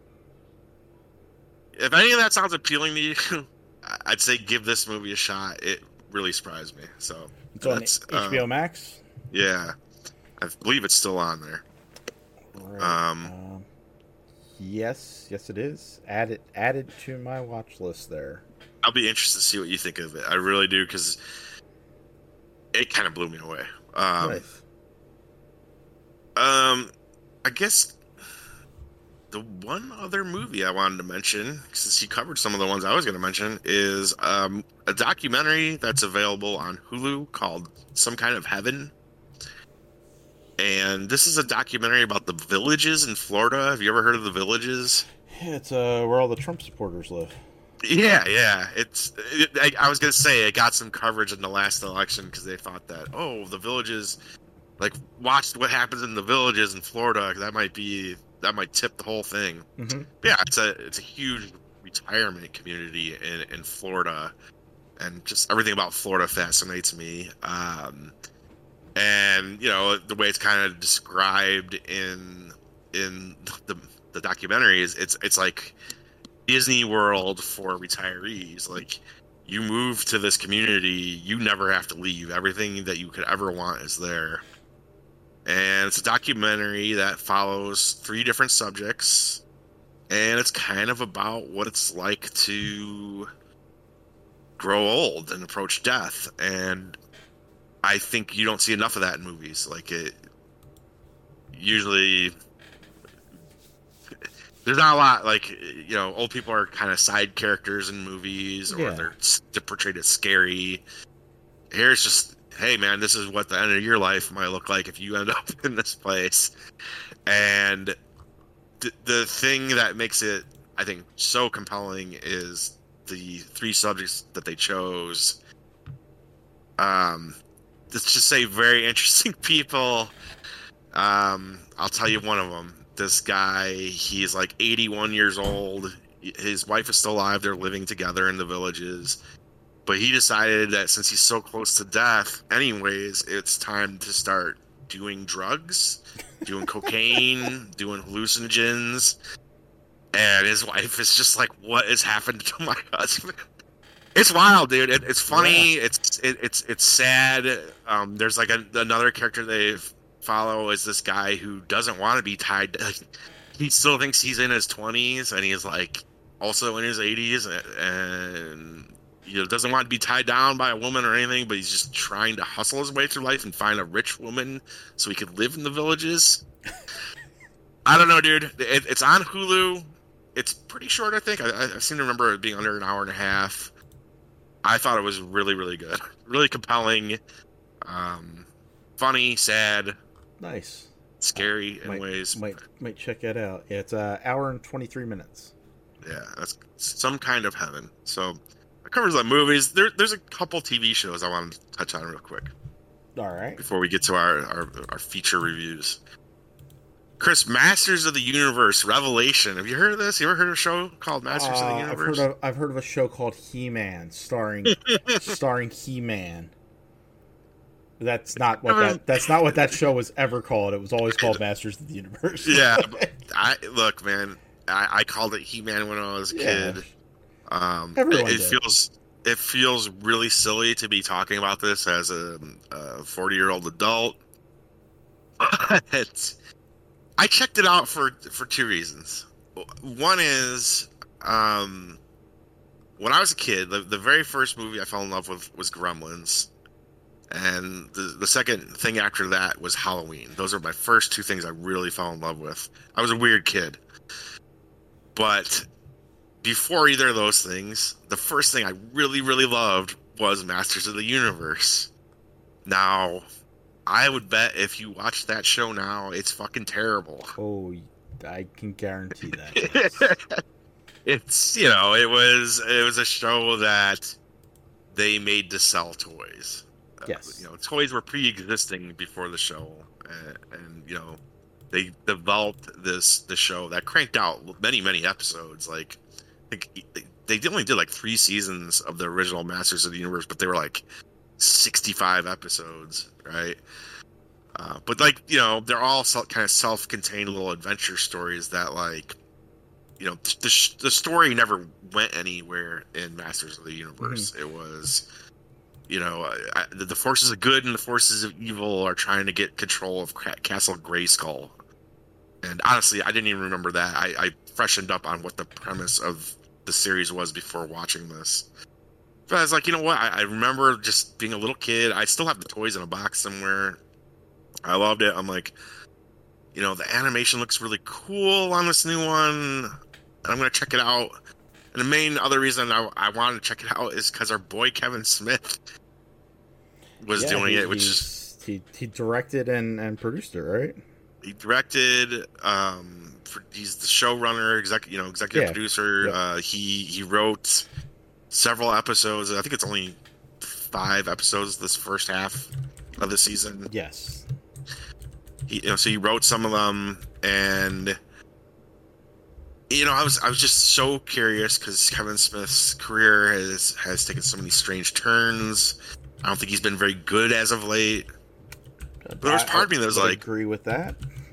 If any of that sounds appealing to you, I'd say give this movie a shot. It really surprised me. So it's on HBO Max. Yeah, I believe it's still on there. Right. Yes, it is. Added to my watch list there. I'll be interested to see what you think of it. I really do, because it kind of blew me away. Nice. I guess. The one other movie I wanted to mention, since you covered some of the ones I was going to mention, is a documentary that's available on Hulu called Some Kind of Heaven. And this is a documentary about the Villages in Florida. Have you ever heard of the Villages? Yeah, it's where all the Trump supporters live. Yeah. I was going to say it got some coverage in the last election because they thought that, the Villages, like, watch what happens in the Villages in Florida. That might tip the whole thing. Mm-hmm. Yeah, it's a huge retirement community in Florida, and just everything about Florida fascinates me. And the way it's kind of described in the documentary is it's like Disney World for retirees. Like, you move to this community, you never have to leave. Everything that you could ever want is there. And it's a documentary that follows 3 different subjects, and it's kind of about what it's like to grow old and approach death. And I think you don't see enough of that in movies. Like, it usually there's not a lot, like, old people are kind of side characters in movies, or they're portrayed as scary. Here it's just, hey man, this is what the end of your life might look like if you end up in this place. And the thing that makes it, I think, so compelling is the 3 subjects that they chose. Let's just say very interesting people. I'll tell you one of them. This guy, he's like 81 years old. His wife is still alive. They're living together in the Villages. But he decided that since he's so close to death anyways, it's time to start doing drugs, doing cocaine, doing hallucinogens. And his wife is just like, what has happened to my husband? It's wild, dude. It's funny. Yeah. It's sad. There's like another character they follow is this guy who doesn't want to be tied. He still thinks he's in his 20s, and he's like also in his 80s, and doesn't want to be tied down by a woman or anything, but he's just trying to hustle his way through life and find a rich woman so he could live in the Villages. I don't know, dude. It's on Hulu. It's pretty short, I think. I seem to remember it being under an hour and a half. I thought it was really, really good. Really compelling. Funny, sad. Nice. Scary in ways. Might check it out. Yeah, it's an hour and 23 minutes. Yeah, that's some kind of heaven. So that covers the movies. There's a couple TV shows I want to touch on real quick. All right. Before we get to our feature reviews. Chris, Masters of the Universe Revelation. Have you heard of this? You ever heard of a show called Masters of the Universe? I've heard of a show called He-Man, starring He-Man. That's not what that show was ever called. It was always called Masters of the Universe. Yeah, look, man. I called it He-Man when I was a kid. It feels really silly to be talking about this as a 40-year-old adult. I checked it out for 2 reasons. One is, when I was a kid, the very first movie I fell in love with was Gremlins. And the second thing after that was Halloween. Those are my first 2 things I really fell in love with. I was a weird kid. But before either of those things, the first thing I really, really loved was Masters of the Universe. Now, I would bet if you watch that show now, it's fucking terrible. Oh, I can guarantee that. It's, it was a show that they made to sell toys. Yes. Toys were pre-existing before the show, and they developed this show that cranked out many, many episodes. Like, I think they only did like 3 seasons of the original Masters of the Universe, but they were like 65 episodes, right? But like, they're all kind of self-contained little adventure stories that, like, the story never went anywhere in Masters of the Universe. Mm-hmm. It was, the forces of good and the forces of evil are trying to get control of Castle Grayskull. And honestly, I didn't even remember that. I freshened up on what the premise of the series was before watching this. But I was like, you know what? I remember just being a little kid. I still have the toys in a box somewhere. I loved it. I'm like, the animation looks really cool on this new one. And I'm going to check it out. And the main other reason I wanted to check it out is because our boy Kevin Smith was doing it, which is... He directed and produced it, right? He directed. He's the showrunner, executive producer. Yep. He wrote several episodes. I think it's only 5 episodes this first half of the season. Yes. So he wrote some of them, and I was just so curious because Kevin Smith's career has taken so many strange turns. I don't think he's been very good as of late. But there was part of me that was like, agree with that.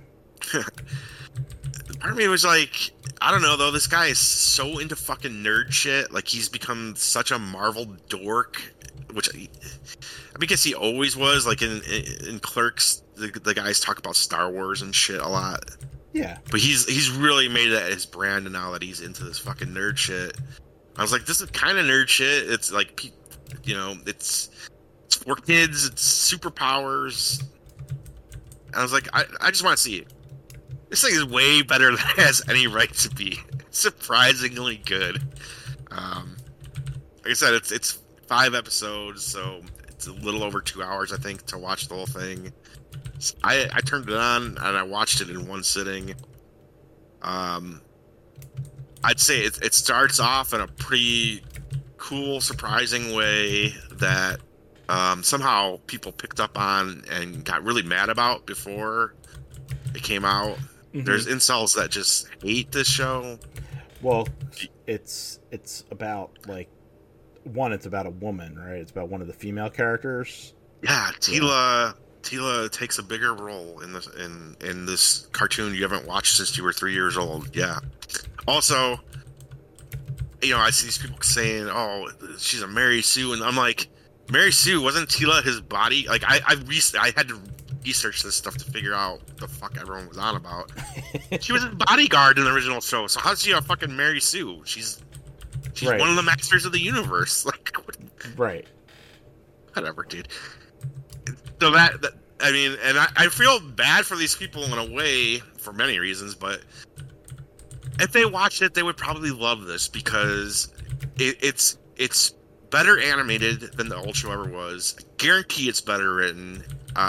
Part of me was like, I don't know though. This guy is so into fucking nerd shit. Like he's become such a Marvel dork, which I guess he always was. Like in Clerks, the guys talk about Star Wars and shit a lot. Yeah, but he's really made that his brand now that he's into this fucking nerd shit. I was like, this is kind of nerd shit. It's like, it's for kids. It's superpowers. And I was like, I just want to see it. This thing is way better than it has any right to be. It's surprisingly good. Like I said, it's 5 episodes, so it's a little over 2 hours, I think, to watch the whole thing. I turned it on and I watched it in one sitting. I'd say it starts off in a pretty cool, surprising way that somehow people picked up on and got really mad about before it came out. Mm-hmm. There's incels that just hate this show. Well, it's about like it's about a woman, right? It's about one of the female characters. Yeah, Tila takes a bigger role in this cartoon you haven't watched since you were 3 years old. Yeah. Also, I see these people saying, "Oh, she's a Mary Sue," and I'm like, Mary Sue, wasn't Tila his body? Like I had to research this stuff to figure out what the fuck everyone was on about. She was his bodyguard in the original show, so how's she a fucking Mary Sue? She's right. One of the masters of the universe. Like, right. Whatever, dude. So that I mean, and I feel bad for these people in a way for many reasons, but if they watched it, they would probably love this because it's better animated than the old show ever was. I guarantee it's better written.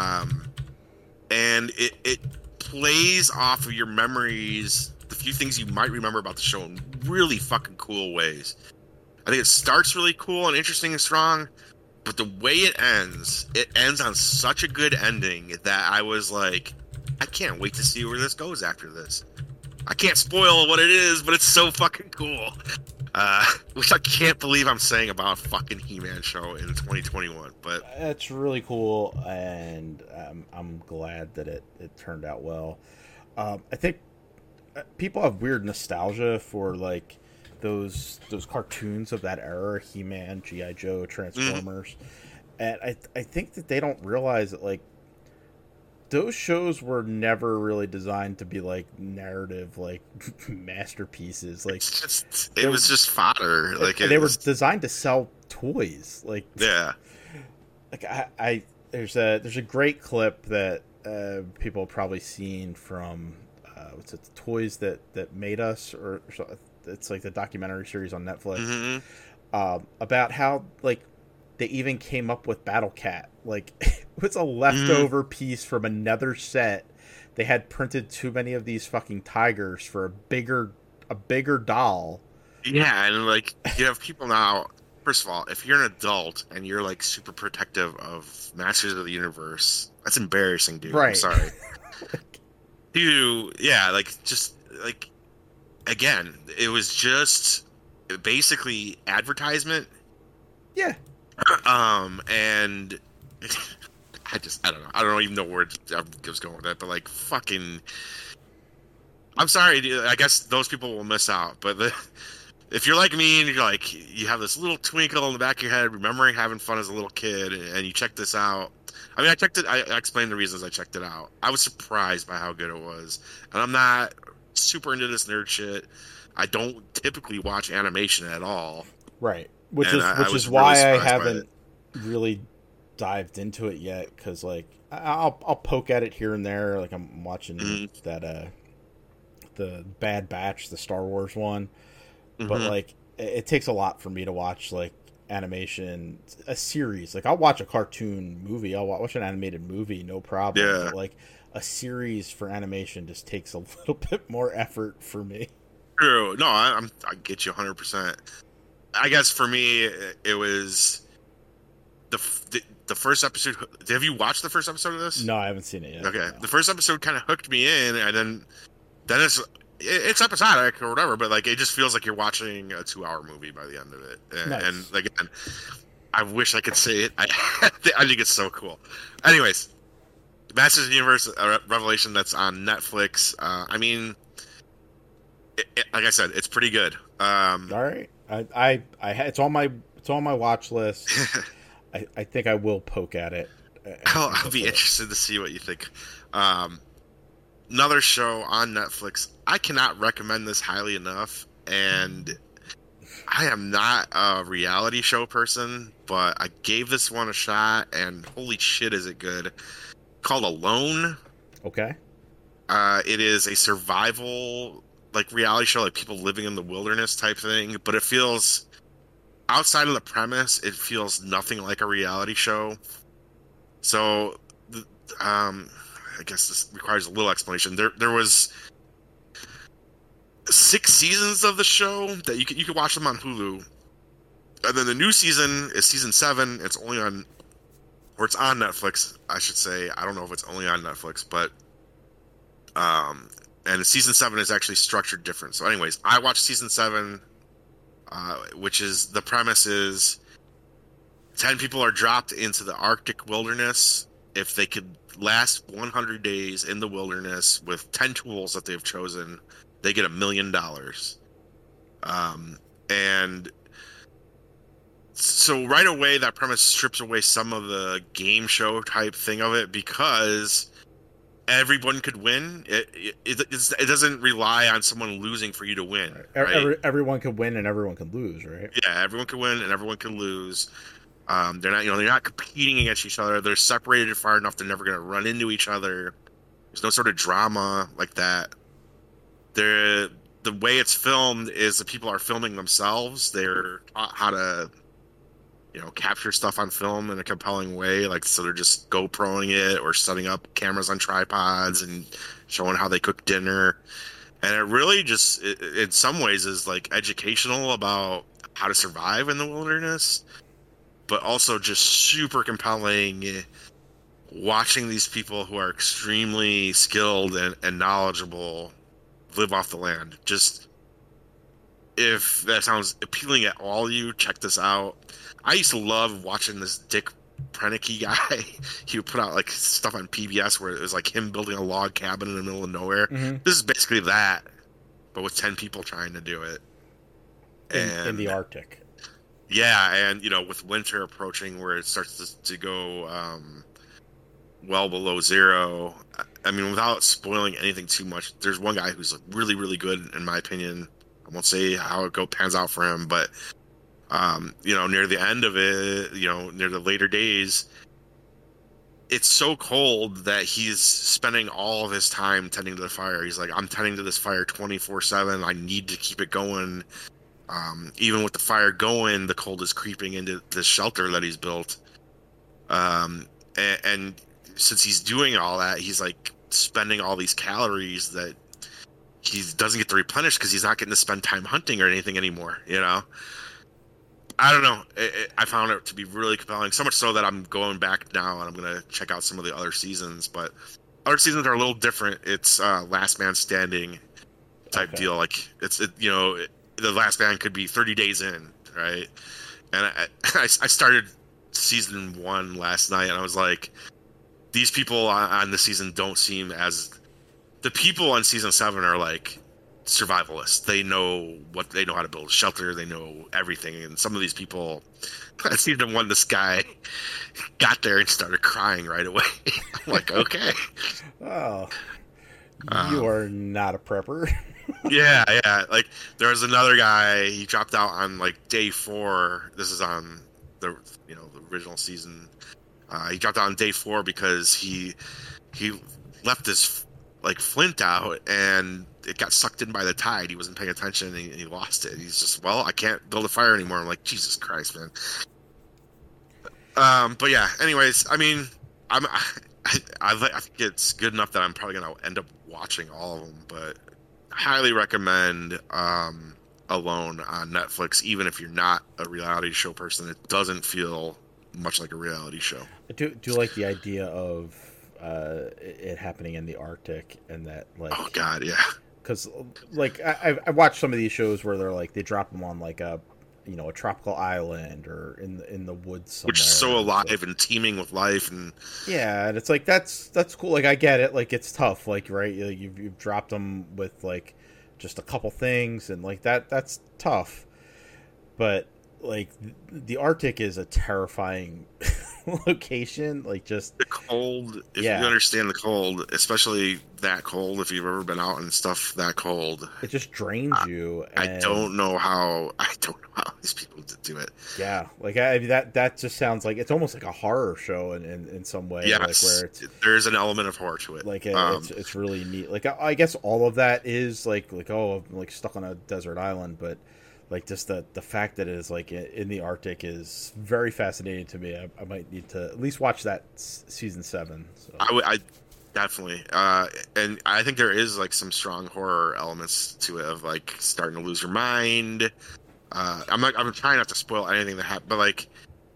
And it plays off of your memories, the few things you might remember about the show in really fucking cool ways. I think it starts really cool and interesting and strong, but the way it ends on such a good ending that I was like, I can't wait to see where this goes after this. I can't spoil what it is, but it's so fucking cool. Which I can't believe I'm saying about a fucking He-Man show in 2021, but it's really cool, and I'm glad that it turned out well. I think people have weird nostalgia for like those cartoons of that era, He-Man, G.I. Joe, Transformers, and I think that they don't realize that like those shows were never really designed to be like narrative, like masterpieces. Like it was just fodder. Like they were designed to sell toys. Like yeah. Like I there's a great clip that people have probably seen from what's it, the Toys That Made Us, or it's like the documentary series on Netflix about how like they even came up with Battle Cat. Like it was a leftover piece from another set. They had printed too many of these fucking tigers for a bigger doll. Yeah, and like you have people now. First of all, if you're an adult and you're like super protective of Masters of the Universe, that's embarrassing, dude. Right. I'm sorry. Dude, yeah, like just like again, it was just basically advertisement. Yeah. And I don't know. I don't even know where I was going with that, but like fucking, I'm sorry, dude. I guess those people will miss out, but if you're like me and you're like, you have this little twinkle in the back of your head, remembering having fun as a little kid, and you check this out. I mean, I checked it. I explained the reasons I checked it out. I was surprised by how good it was, and I'm not super into this nerd shit. I don't typically watch animation at all. Right. Which is why I haven't really dived into it yet, because like I'll poke at it here and there. Like I'm watching that the Bad Batch, the Star Wars one, but like it takes a lot for me to watch like animation, a series. Like I'll watch a cartoon movie, I'll watch an animated movie, no problem. Yeah. But like a series for animation just takes a little bit more effort for me. True. No, I get you 100%. I guess for me, it was the first episode. Have you watched the first episode of this? No, I haven't seen it yet. Okay, no. The first episode kind of hooked me in, and then it's episodic or whatever, but like it just feels like you're watching a 2-hour movie by the end of it. Nice. And again, I wish I could say it. I think it's so cool. Anyways, Masters of the Universe Revelation, that's on Netflix. I mean, like I said, it's pretty good. All right, it's on my watch list. I think I will poke at it. I'll be interested to see what you think. Another show on Netflix. I cannot recommend this highly enough, and I am not a reality show person, but I gave this one a shot, and holy shit, is it good. Called Alone. Okay. It is a survival, like, reality show, like people living in the wilderness type thing, but it feels, outside of the premise, it feels nothing like a reality show. So, I guess this requires a little explanation. There was 6 seasons of the show that you could watch them on Hulu, and then the new season is season 7. It's only on, or it's on Netflix, I should say. I don't know if it's only on Netflix, but and season 7 is actually structured different. So, anyways, I watched season 7, which is, the premise is 10 people are dropped into the Arctic wilderness. If they could last 100 days in the wilderness with 10 tools that they've chosen, they get $1 million. And so right away, that premise strips away some of the game show type thing of it, because everyone could win. It doesn't rely on someone losing for you to win. Right? Everyone could win and everyone could lose, right? Yeah, everyone can win and everyone can lose. They're not competing against each other. They're separated far enough they're never going to run into each other. There's no sort of drama like that. The way it's filmed is the people are filming themselves. They're taught how to, capture stuff on film in a compelling way. Like, so they're just GoProing it or setting up cameras on tripods and showing how they cook dinner. And it really just, in some ways, is like educational about how to survive in the wilderness, but also just super compelling, watching these people who are extremely skilled and knowledgeable live off the land. Just, if that sounds appealing at all to you, check this out. I used to love watching this Dick Prenicky guy. He would put out like stuff on PBS where it was like him building a log cabin in the middle of nowhere. Mm-hmm. This is basically that, but with 10 people trying to do it. In the Arctic. Yeah, and with winter approaching, where it starts to go well below zero. I mean, without spoiling anything too much, there's one guy who's really, really good, in my opinion. I won't say how it pans out for him, but near the end of it, near the later days, it's so cold that he's spending all of his time tending to the fire. He's like, I'm tending to this fire 24/7. I need to keep it going. Even with the fire going, the cold is creeping into this shelter that he's built. And since he's doing all that, he's like spending all these calories that he doesn't get to replenish because he's not getting to spend time hunting or anything anymore. I don't know. I found it to be really compelling, so much so that I'm going back now and I'm going to check out some of the other seasons. But other seasons are a little different. It's last man standing type deal. Like the last man could be 30 days in, right? And I started season 1 last night, and I was like, these people on the season don't seem as... The people on season 7 are like survivalists. They know how to build a shelter. They know everything. And some of these people, season 1, this guy got there and started crying right away. I'm like, okay. Oh, you are not a prepper. Yeah. Like, there was another guy, he dropped out on like day 4. This is on the original season. He dropped out on day 4 because he left his like flint out and it got sucked in by the tide. He wasn't paying attention and he lost it. He's just, I can't build a fire anymore. I'm like, Jesus Christ, man. But yeah, anyways, I mean, I think it's good enough that I'm probably gonna end up watching all of them, but highly recommend Alone on Netflix. Even if you're not a reality show person, it doesn't feel much like a reality show. I do like the idea of it happening in the Arctic, and that, like, oh god, yeah, because like I watched some of these shows where they're like they drop them on like a a tropical island or in the woods somewhere, which is so alive and teeming with life, and yeah, and it's like that's cool. Like I get it, like it's tough, like right, you've dropped them with like just a couple things, and like that's tough, but like the Arctic is a terrifying location, like just the cold. If yeah. you understand the cold, especially that cold, if you've ever been out and stuff that cold, it just drains you. And I don't know how these people do it. Yeah, like that just sounds like it's almost like a horror show in some way. Yes, like where there's an element of horror to it. Like it's really neat. Like I guess all of that is like oh, I'm like stuck on a desert island, but like just the fact that it is like in the Arctic is very fascinating to me. I might need to at least watch that season 7. So. I definitely, and I think there is like some strong horror elements to it of like starting to lose your mind. I'm trying not to spoil anything that happened, but like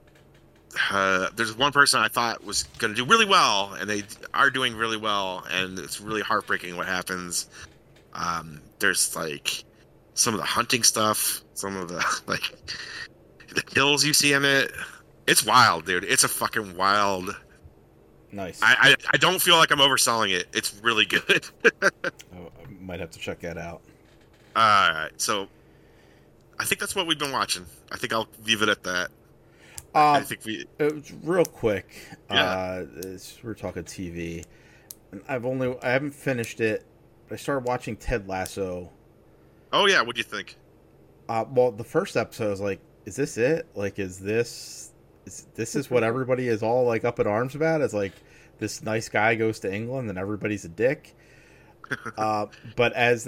there's one person I thought was going to do really well, and they are doing really well, and it's really heartbreaking what happens. There's like some of the hunting stuff, some of the like the kills you see in it. It's wild, dude. It's a fucking wild. Nice. I don't feel like I'm overselling it. It's really good. I might have to check that out. All right, so I think that's what we've been watching. I think I'll leave it at that. I think real quick. Yeah. We're talking TV. I haven't finished it. I started watching Ted Lasso. Oh yeah, what do you think? Well, the first episode I was like, is this it? Like, is this what everybody is all like up in arms about? It's like this nice guy goes to England and everybody's a dick. But as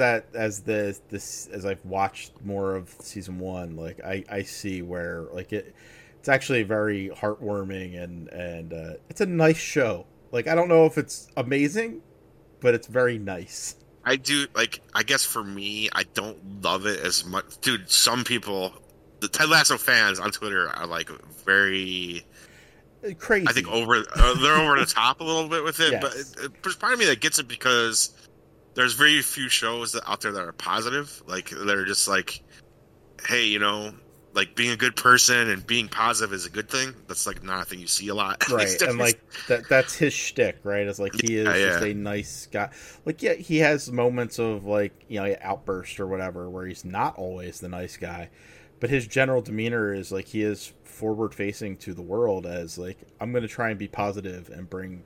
I've watched more of season 1, like I see where like it's actually very heartwarming and it's a nice show. Like I don't know if it's amazing, but it's very nice. I do like. I guess for me, I don't love it as much, dude. Some people, the Ted Lasso fans on Twitter, are like very crazy. I think they're over the top a little bit with it. Yes. But there's part of me that gets it because there's very few shows out there that are positive. Like they're just like, hey, like being a good person and being positive is a good thing. That's like not a thing you see a lot. Right. And like that's his shtick, right? It's like he is just a nice guy. Like yeah, he has moments of like, outbursts or whatever where he's not always the nice guy. But his general demeanor is like he is forward facing to the world as like I'm gonna try and be positive and bring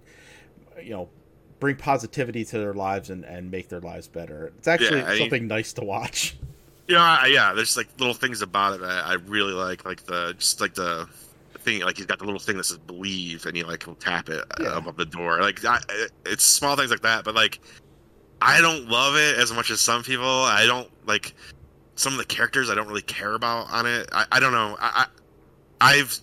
positivity to their lives and make their lives better. It's actually something nice to watch. Yeah, there's like little things about it that I really like the thing, like he's got the little thing that says believe, and you like will tap it above the door. Like it's small things like that, but like I don't love it as much as some people. I don't like some of the characters I don't really care about on it. I don't know. I've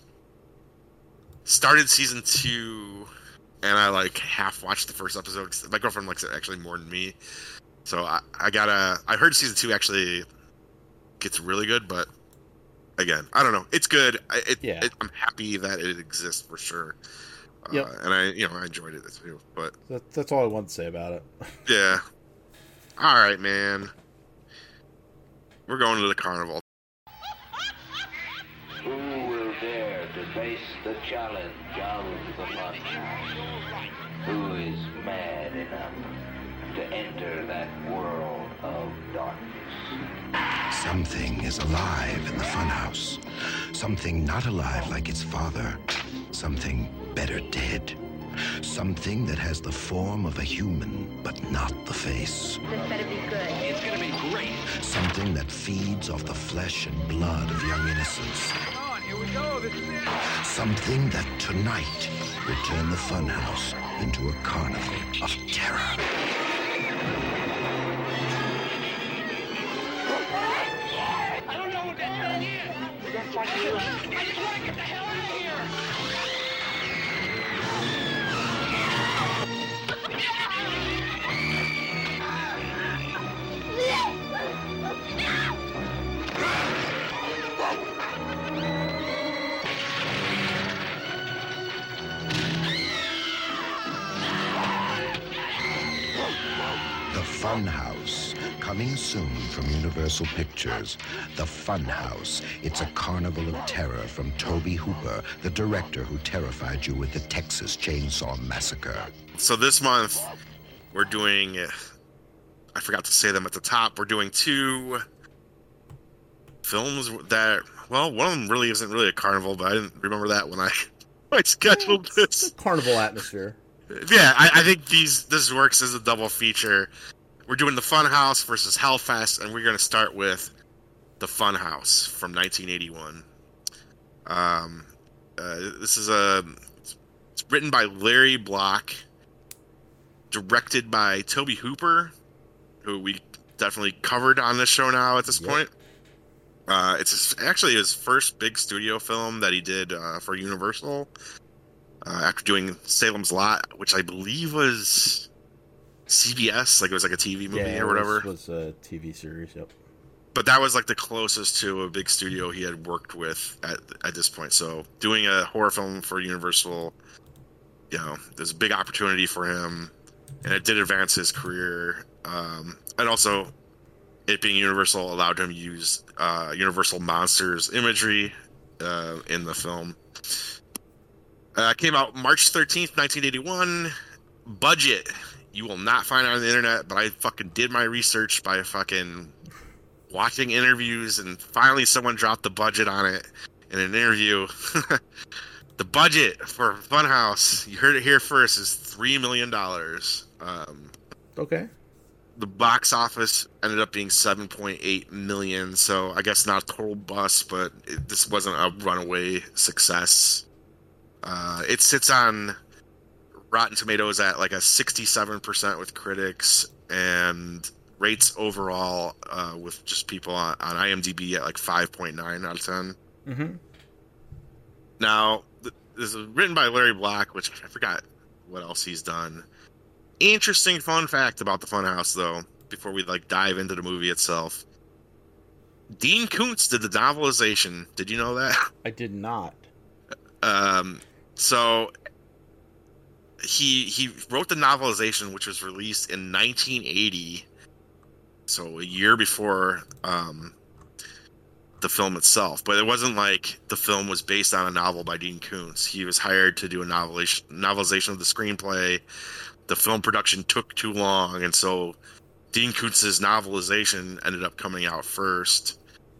started season 2 and I like half watched the first episode. My girlfriend likes it actually more than me, so I heard season 2 actually gets really good, but again, I don't know. It's good. I'm happy that it exists for sure. Yep. And I enjoyed it too. But that's all I want to say about it. Yeah. All right, man. We're going to the carnival. Who will dare to face the challenge of the fun? Who is mad enough to enter that world of darkness? Something is alive in the funhouse. Something not alive like its father. Something better dead. Something that has the form of a human, but not the face. This better be good. It's gonna be great. Something that feeds off the flesh and blood of young innocents. Come on, here we go. This is it. Something that tonight will turn the funhouse into a carnival of terror. I don't know what that thing is. I just want to get the hell out of here. The Funhouse Coming soon from Universal Pictures, The Funhouse. It's a carnival of terror from Tobe Hooper, the director who terrified you with the Texas Chainsaw Massacre. So this month, we're doing, I forgot to say them at the top, we're doing 2 films that, well, one of them really isn't really a carnival, but I didn't remember that when I scheduled this. Carnival atmosphere. Yeah, I think this works as a double feature. We're doing The Funhouse versus Hellfest, and we're going to start with The Funhouse from 1981. This is it's written by Larry Block, directed by Tobe Hooper, who we definitely covered on this show now at this point. It's actually his first big studio film that he did for Universal after doing Salem's Lot, which I believe was CBS, like it was like a TV movie or whatever. It was a TV series, yep. But that was like the closest to a big studio he had worked with at this point. So doing a horror film for Universal, you know, there's a big opportunity for him, and it did advance his career. And also, it being Universal allowed him to use Universal Monsters imagery in the film. Came out March 13th, 1981. Budget, you will not find it on the internet, but I fucking did my research by fucking watching interviews, and finally someone dropped the budget on it in an interview. The budget for Funhouse, you heard it here first, is $3 million. Okay. The box office ended up being 7.8 million, so I guess not a total bust, but this wasn't a runaway success. It sits on Rotten Tomatoes at like a 67% with critics, and rates overall with just people on IMDb at like 5.9 out of 10. Mm-hmm. Now, this is written by Larry Block, which I forgot what else he's done. Interesting fun fact about the Funhouse, though, before we like dive into the movie itself. Dean Koontz did the novelization. Did you know that? I did not. So he wrote the novelization, which was released in 1980, so a year before the film itself. But it wasn't like the film was based on a novel by Dean Koontz. He was hired to do a novelization of the screenplay. The film production took too long, and so Dean Koontz's novelization ended up coming out first.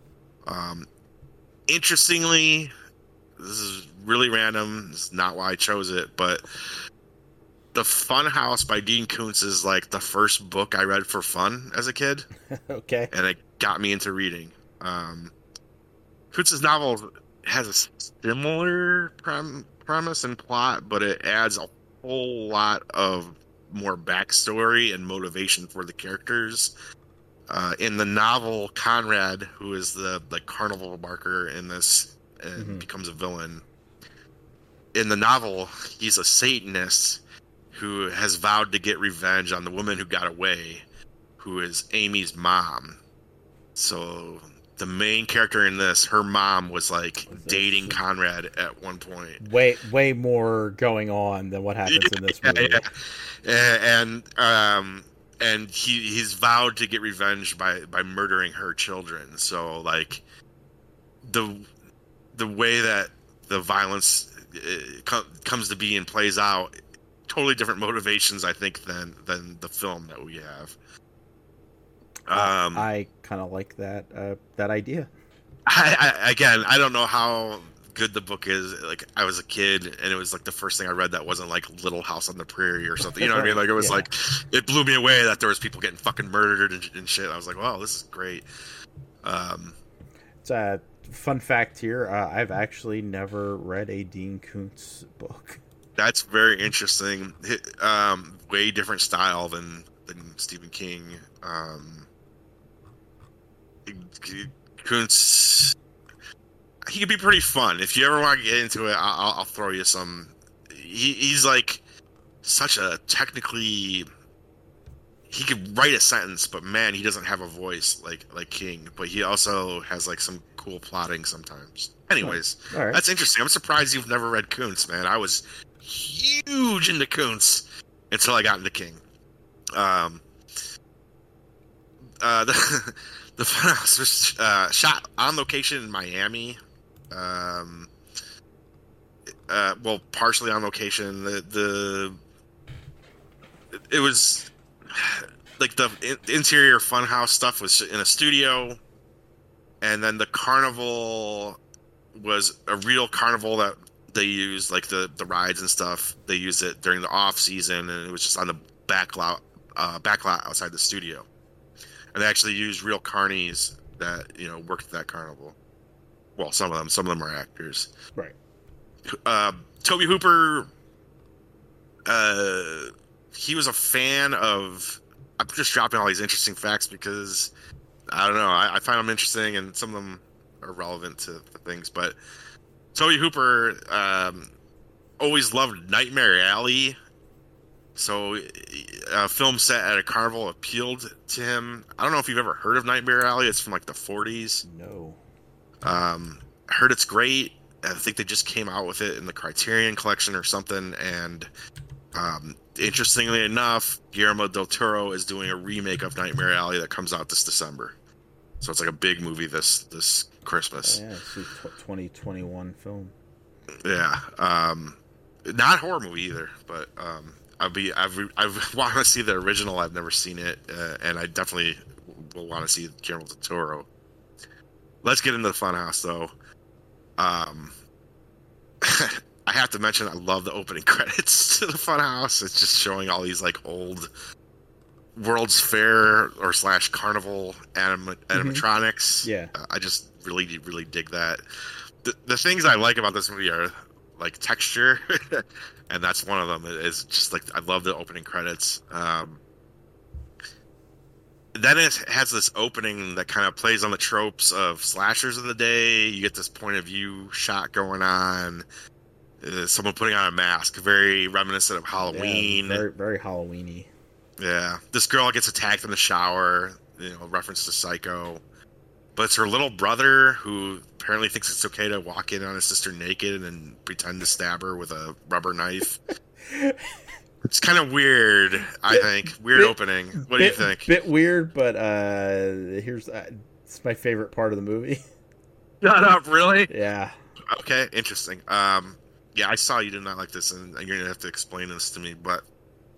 Interestingly, this is really random. This is not why I chose it, but The Funhouse by Dean Koontz is like the first book I read for fun as a kid. Okay. And it got me into reading. Koontz's novel has a similar premise and plot, but it adds a whole lot of more backstory and motivation for the characters. In the novel, Conrad, who is the carnival barker in this, becomes a villain. In the novel, he's a Satanist who has vowed to get revenge on the woman who got away, who is Amy's mom. So the main character in this, her mom was like dating Conrad at one point. Way more going on than what happens in this movie. Yeah. And he's vowed to get revenge by murdering her children. So like the way that the violence comes to be and plays out, totally different motivations, I think, than the film that we have. I kind of like that idea. I don't know how good the book is. Like, I was a kid, and it was like the first thing I read that wasn't like Little House on the Prairie or something. You know what I mean? Like, it was like, it blew me away that there was people getting fucking murdered and shit. I was like, wow, this is great. It's a fun fact here. I've actually never read a Dean Koontz book. That's very interesting. Way different style than Stephen King. Koontz, he could be pretty fun. If you ever want to get into it, I'll throw you some. He's like such a technically, he could write a sentence, but man, he doesn't have a voice like King. But he also has like some cool plotting sometimes. Anyways, all right. That's interesting. I'm surprised you've never read Koontz, man. I was huge into Koontz until I got into King. the Funhouse was shot on location in Miami. Well, partially on location. It was like the interior Funhouse stuff was in a studio, and then the carnival was a real carnival that they used, like the rides and stuff. They used it during the off season, and it was just on the back lot outside the studio. And they actually used real carnies that worked at that carnival. Well, some of them are actors. Right. Tobe Hooper, he was a fan of. I'm just dropping all these interesting facts because I don't know. I find them interesting, and some of them are relevant to things. But Tobe Hooper always loved Nightmare Alley. So a film set at a carnival appealed to him. I don't know if you've ever heard of Nightmare Alley. It's from like the 40s. No. I heard it's great. I think they just came out with it in the Criterion Collection or something. And interestingly enough, Guillermo del Toro is doing a remake of Nightmare Alley that comes out this December. So it's like a big movie this Christmas. Oh, yeah, it's a 2021 film. Yeah. Not a horror movie either, but I want to see the original. I've never seen it, and I definitely will want to see Guillermo del Toro. Let's get into the Funhouse, though. I have to mention I love the opening credits to the Funhouse. It's just showing all these like old World's Fair or / Carnival animatronics. Yeah, I just really, really dig that. The things I like about this movie are like texture, and that's one of them. Is just like I love the opening credits. Then it has this opening that kind of plays on the tropes of slashers of the day. You get this point of view shot going on. Someone putting on a mask, very reminiscent of Halloween. Yeah, very, very Halloween-y. Yeah, this girl gets attacked in the shower. Reference to Psycho. But it's her little brother who apparently thinks it's okay to walk in on his sister naked and pretend to stab her with a rubber knife. It's kind of weird, I think. Weird opening. What do you think? Bit weird, but it's my favorite part of the movie. Shut up, really? Yeah. Okay, interesting. Yeah, I saw you did not like this, and you're going to have to explain this to me. But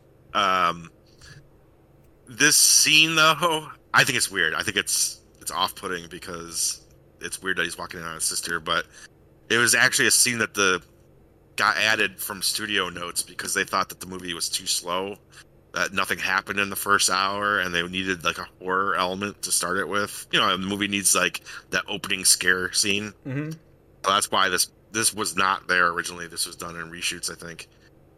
this scene, though, I think it's weird. I think it's off-putting because it's weird that he's walking in on his sister. But it was actually a scene that got added from studio notes because they thought that the movie was too slow, that nothing happened in the first hour, and they needed like a horror element to start it with. The movie needs like that opening scare scene. Mm-hmm. So that's why this was not there originally. This was done in reshoots, I think.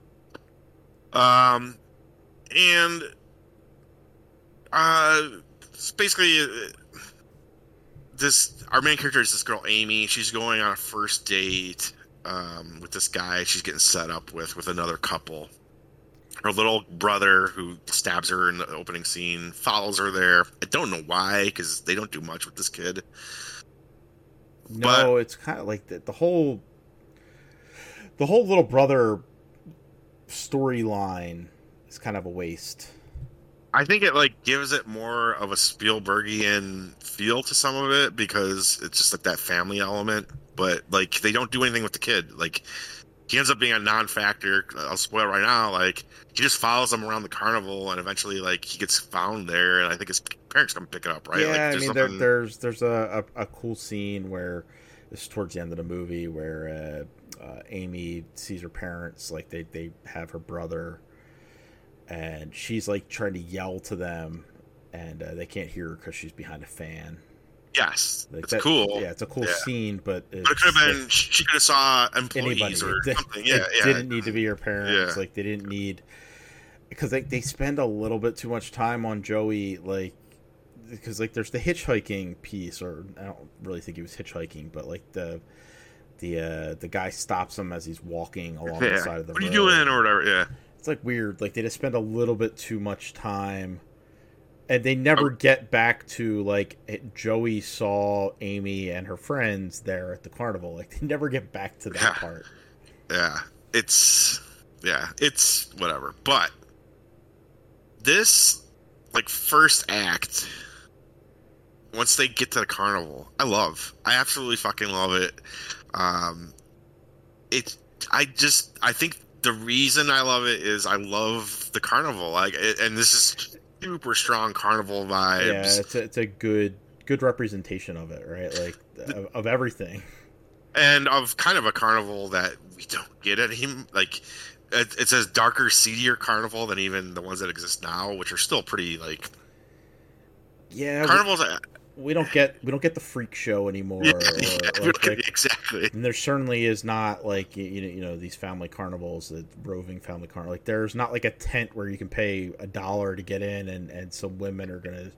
It's basically our main character is this girl Amy. She's going on a first date with this guy she's getting set up with another couple. Her little brother, who stabs her in the opening scene, follows her there. I don't know why, because they don't do much with this kid. No, it's kind of like the whole little brother storyline is kind of a waste. I think it like gives it more of a Spielbergian feel to some of it because it's just like that family element. But like they don't do anything with the kid. Like he ends up being a non-factor. I'll spoil right now. Like he just follows them around the carnival, and eventually like he gets found there, and I think his parents come pick it up. Right? Yeah, like, there's a cool scene where it's towards the end of the movie where Amy sees her parents. Like they have her brother. And she's like trying to yell to them, and they can't hear her because she's behind a fan. Yes, like it's cool. Yeah, it's a cool scene, but it could have been. Like, she could have saw employees anybody. or something. It didn't need to be her parents. Yeah. Like they didn't need, because they spend a little bit too much time on Joey. Like because like there's the hitchhiking piece, or I don't really think he was hitchhiking, but like the guy stops him as he's walking along the side of the road. What are you doing or whatever? Yeah. It's like weird. Like they just spend a little bit too much time, and they never get back to like Joey saw Amy and her friends there at the carnival. Like they never get back to that part. Yeah, it's whatever. But this like first act once they get to the carnival, I absolutely fucking love it. I think the reason I love it is I love the carnival, and this is super strong carnival vibes. Yeah, it's a good representation of it, right? Like of everything, and of kind of a carnival that we don't get at him. Like it's a darker, seedier carnival than even the ones that exist now, which are still pretty like. Yeah, carnivals. We don't get the freak show anymore. Exactly. And there certainly is not like you know these family carnivals, the roving family carnival. Like there's not like a tent where you can pay $1 to get in, and some women are gonna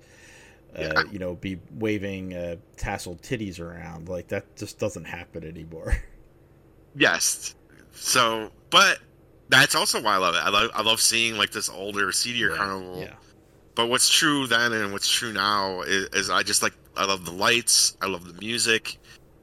be waving tasseled titties around. Like that just doesn't happen anymore. Yes. So, but that's also why I love it. I love seeing like this older, seedier carnival. Yeah. But what's true then and what's true now is I love the lights, I love the music,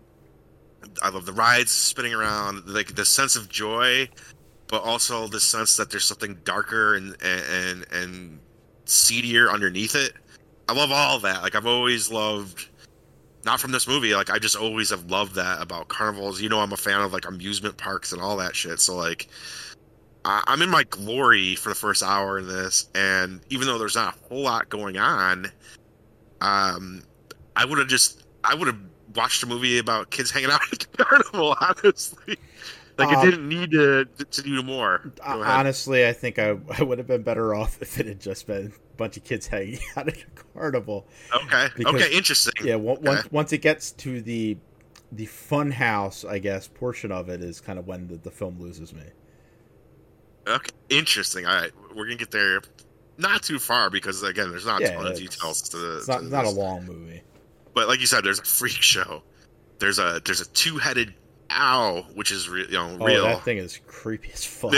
I love the rides spinning around, like the sense of joy, but also the sense that there's something darker and seedier underneath it. I love all that. Like I've always loved, not from this movie, like I just always have loved that about carnivals. You know, I'm a fan of like amusement parks and all that shit. So like I'm in my glory for the first hour in this, and even though there's not a whole lot going on, I would have watched a movie about kids hanging out at the carnival. Honestly, like it didn't need to do more. Honestly, I think I would have been better off if it had just been a bunch of kids hanging out at a carnival. Okay. Okay. Interesting. Yeah. Once it gets to the fun house, I guess portion of it is kind of when the film loses me. Okay, interesting. All right, we're gonna get there. Not too far because again, there's not a ton of details to. It's not a long movie. But like you said, there's a freak show. There's a two-headed owl, which is real. Oh, that thing is creepy as fuck.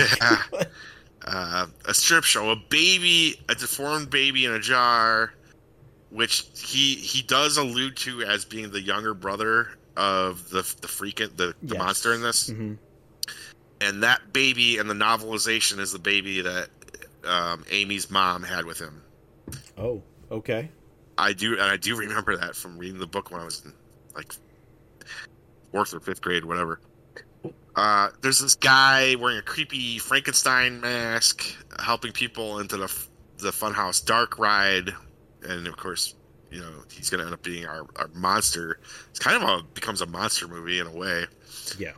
Yeah. A strip show, a deformed baby in a jar, which he does allude to as being the younger brother of the monster in this. Mm-hmm. And that baby in the novelization is the baby that Amy's mom had with him. Oh, okay. I do remember that from reading the book when I was in like 4th or 5th grade, whatever. There's this guy wearing a creepy Frankenstein mask, helping people into the Funhouse Dark ride, and of course, he's going to end up being our monster. It's kind of becomes a monster movie in a way. Yeah.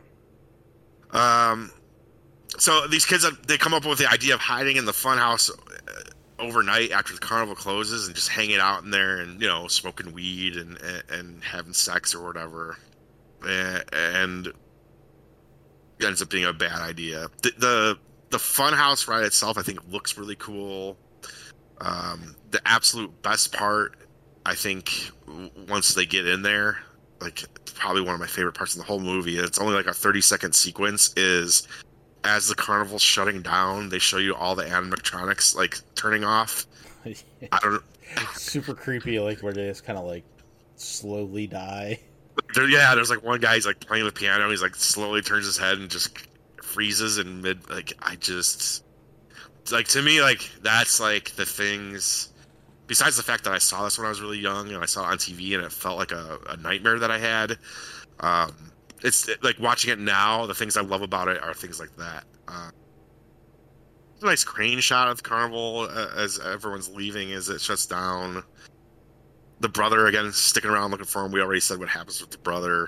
So these kids, they come up with the idea of hiding in the funhouse overnight after the carnival closes and just hanging out in there and, smoking weed and having sex or whatever. And it ends up being a bad idea. The funhouse ride itself, I think, looks really cool. The absolute best part, I think, once they get in there, like probably one of my favorite parts of the whole movie, it's only like a 30-second sequence, is as the carnival's shutting down, they show you all the animatronics like turning off. I don't know. It's super creepy, like where they just kind of like slowly die. There's like one guy, he's like playing the piano, he's like slowly turns his head and just freezes in mid. Like to me, like that's like the things. Besides the fact that I saw this when I was really young and I saw it on TV and it felt like a nightmare that I had, it's like watching it now, the things I love about it are things like that. A nice crane shot of the carnival as everyone's leaving as it shuts down. The brother, again, sticking around looking for him. We already said what happens with the brother.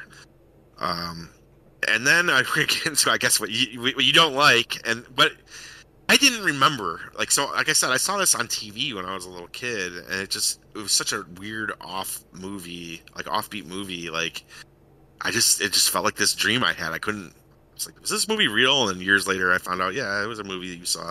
And then I get into, I guess, what you don't like, but I didn't remember. Like I said, I saw this on TV when I was a little kid, and it was such a weird offbeat movie. Like it just felt like this dream I had. I couldn't. It's like, was this movie real? And years later, I found out, yeah, it was a movie that you saw.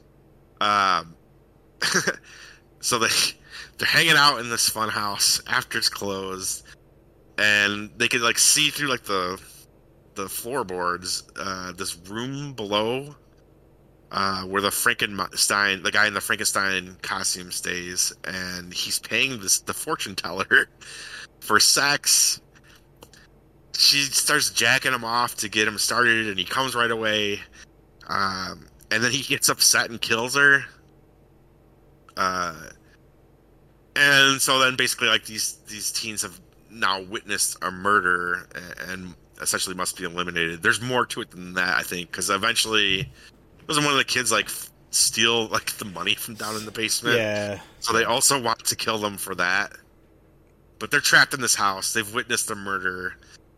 So they're hanging out in this fun house after it's closed, and they could like see through like the floorboards, this room below. Where the guy in the Frankenstein costume stays, and he's paying the fortune teller for sex. She starts jacking him off to get him started, and he comes right away. And then he gets upset and kills her. And so then basically like these teens have now witnessed a murder and essentially must be eliminated. There's more to it than that, I think, because eventually doesn't one of the kids like steal like the money from down in the basement? Yeah. So they also want to kill them for that. But they're trapped in this house. They've witnessed a murder.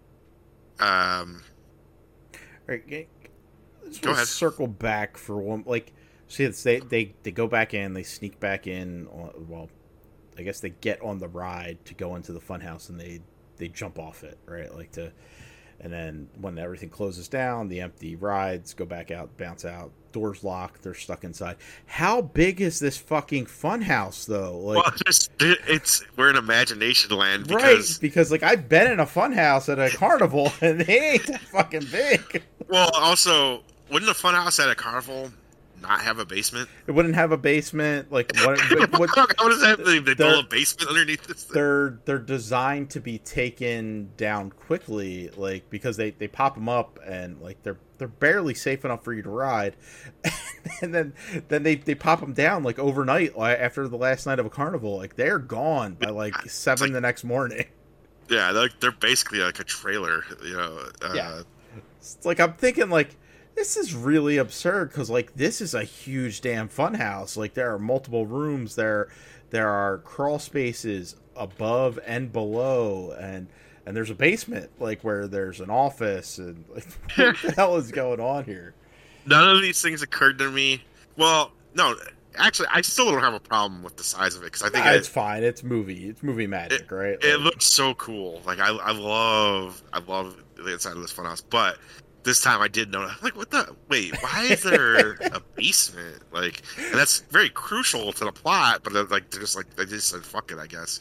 All right, Go ahead. Circle back for one. Like, see, they go back in. They sneak back in. Well, I guess they get on the ride to go into the funhouse, and they jump off it, right? Like and then when everything closes down, the empty rides go back out, bounce out, doors lock, they're stuck inside. How big is this fucking funhouse, though? Like, well, we're in imagination land, because like I've been in a funhouse at a carnival, and they ain't that fucking big. Well, also, wouldn't a funhouse at a carnival not have a basement? It wouldn't have a basement. Like what? How does that? They build a basement underneath this thing? They're designed to be taken down quickly, like because they pop them up and like they're barely safe enough for you to ride, and then they pop them down like overnight, like, after the last night of a carnival. Like they're gone by like 7 the next morning. Yeah, they're basically like a trailer, you know. Yeah, it's like I'm thinking like, this is really absurd because like this is a huge damn funhouse. Like there are multiple rooms, there are crawl spaces above and below, and there's a basement like where there's an office, and like what the hell is going on here? None of these things occurred to me. Well, no, actually, I still don't have a problem with the size of it because I think it's fine. It's movie magic, right? It looks so cool. Like I love the inside of this funhouse, but this time I did know, like, what the? Wait, why is there a basement? Like, and that's very crucial to the plot. But like, they just said, "Fuck it," I guess.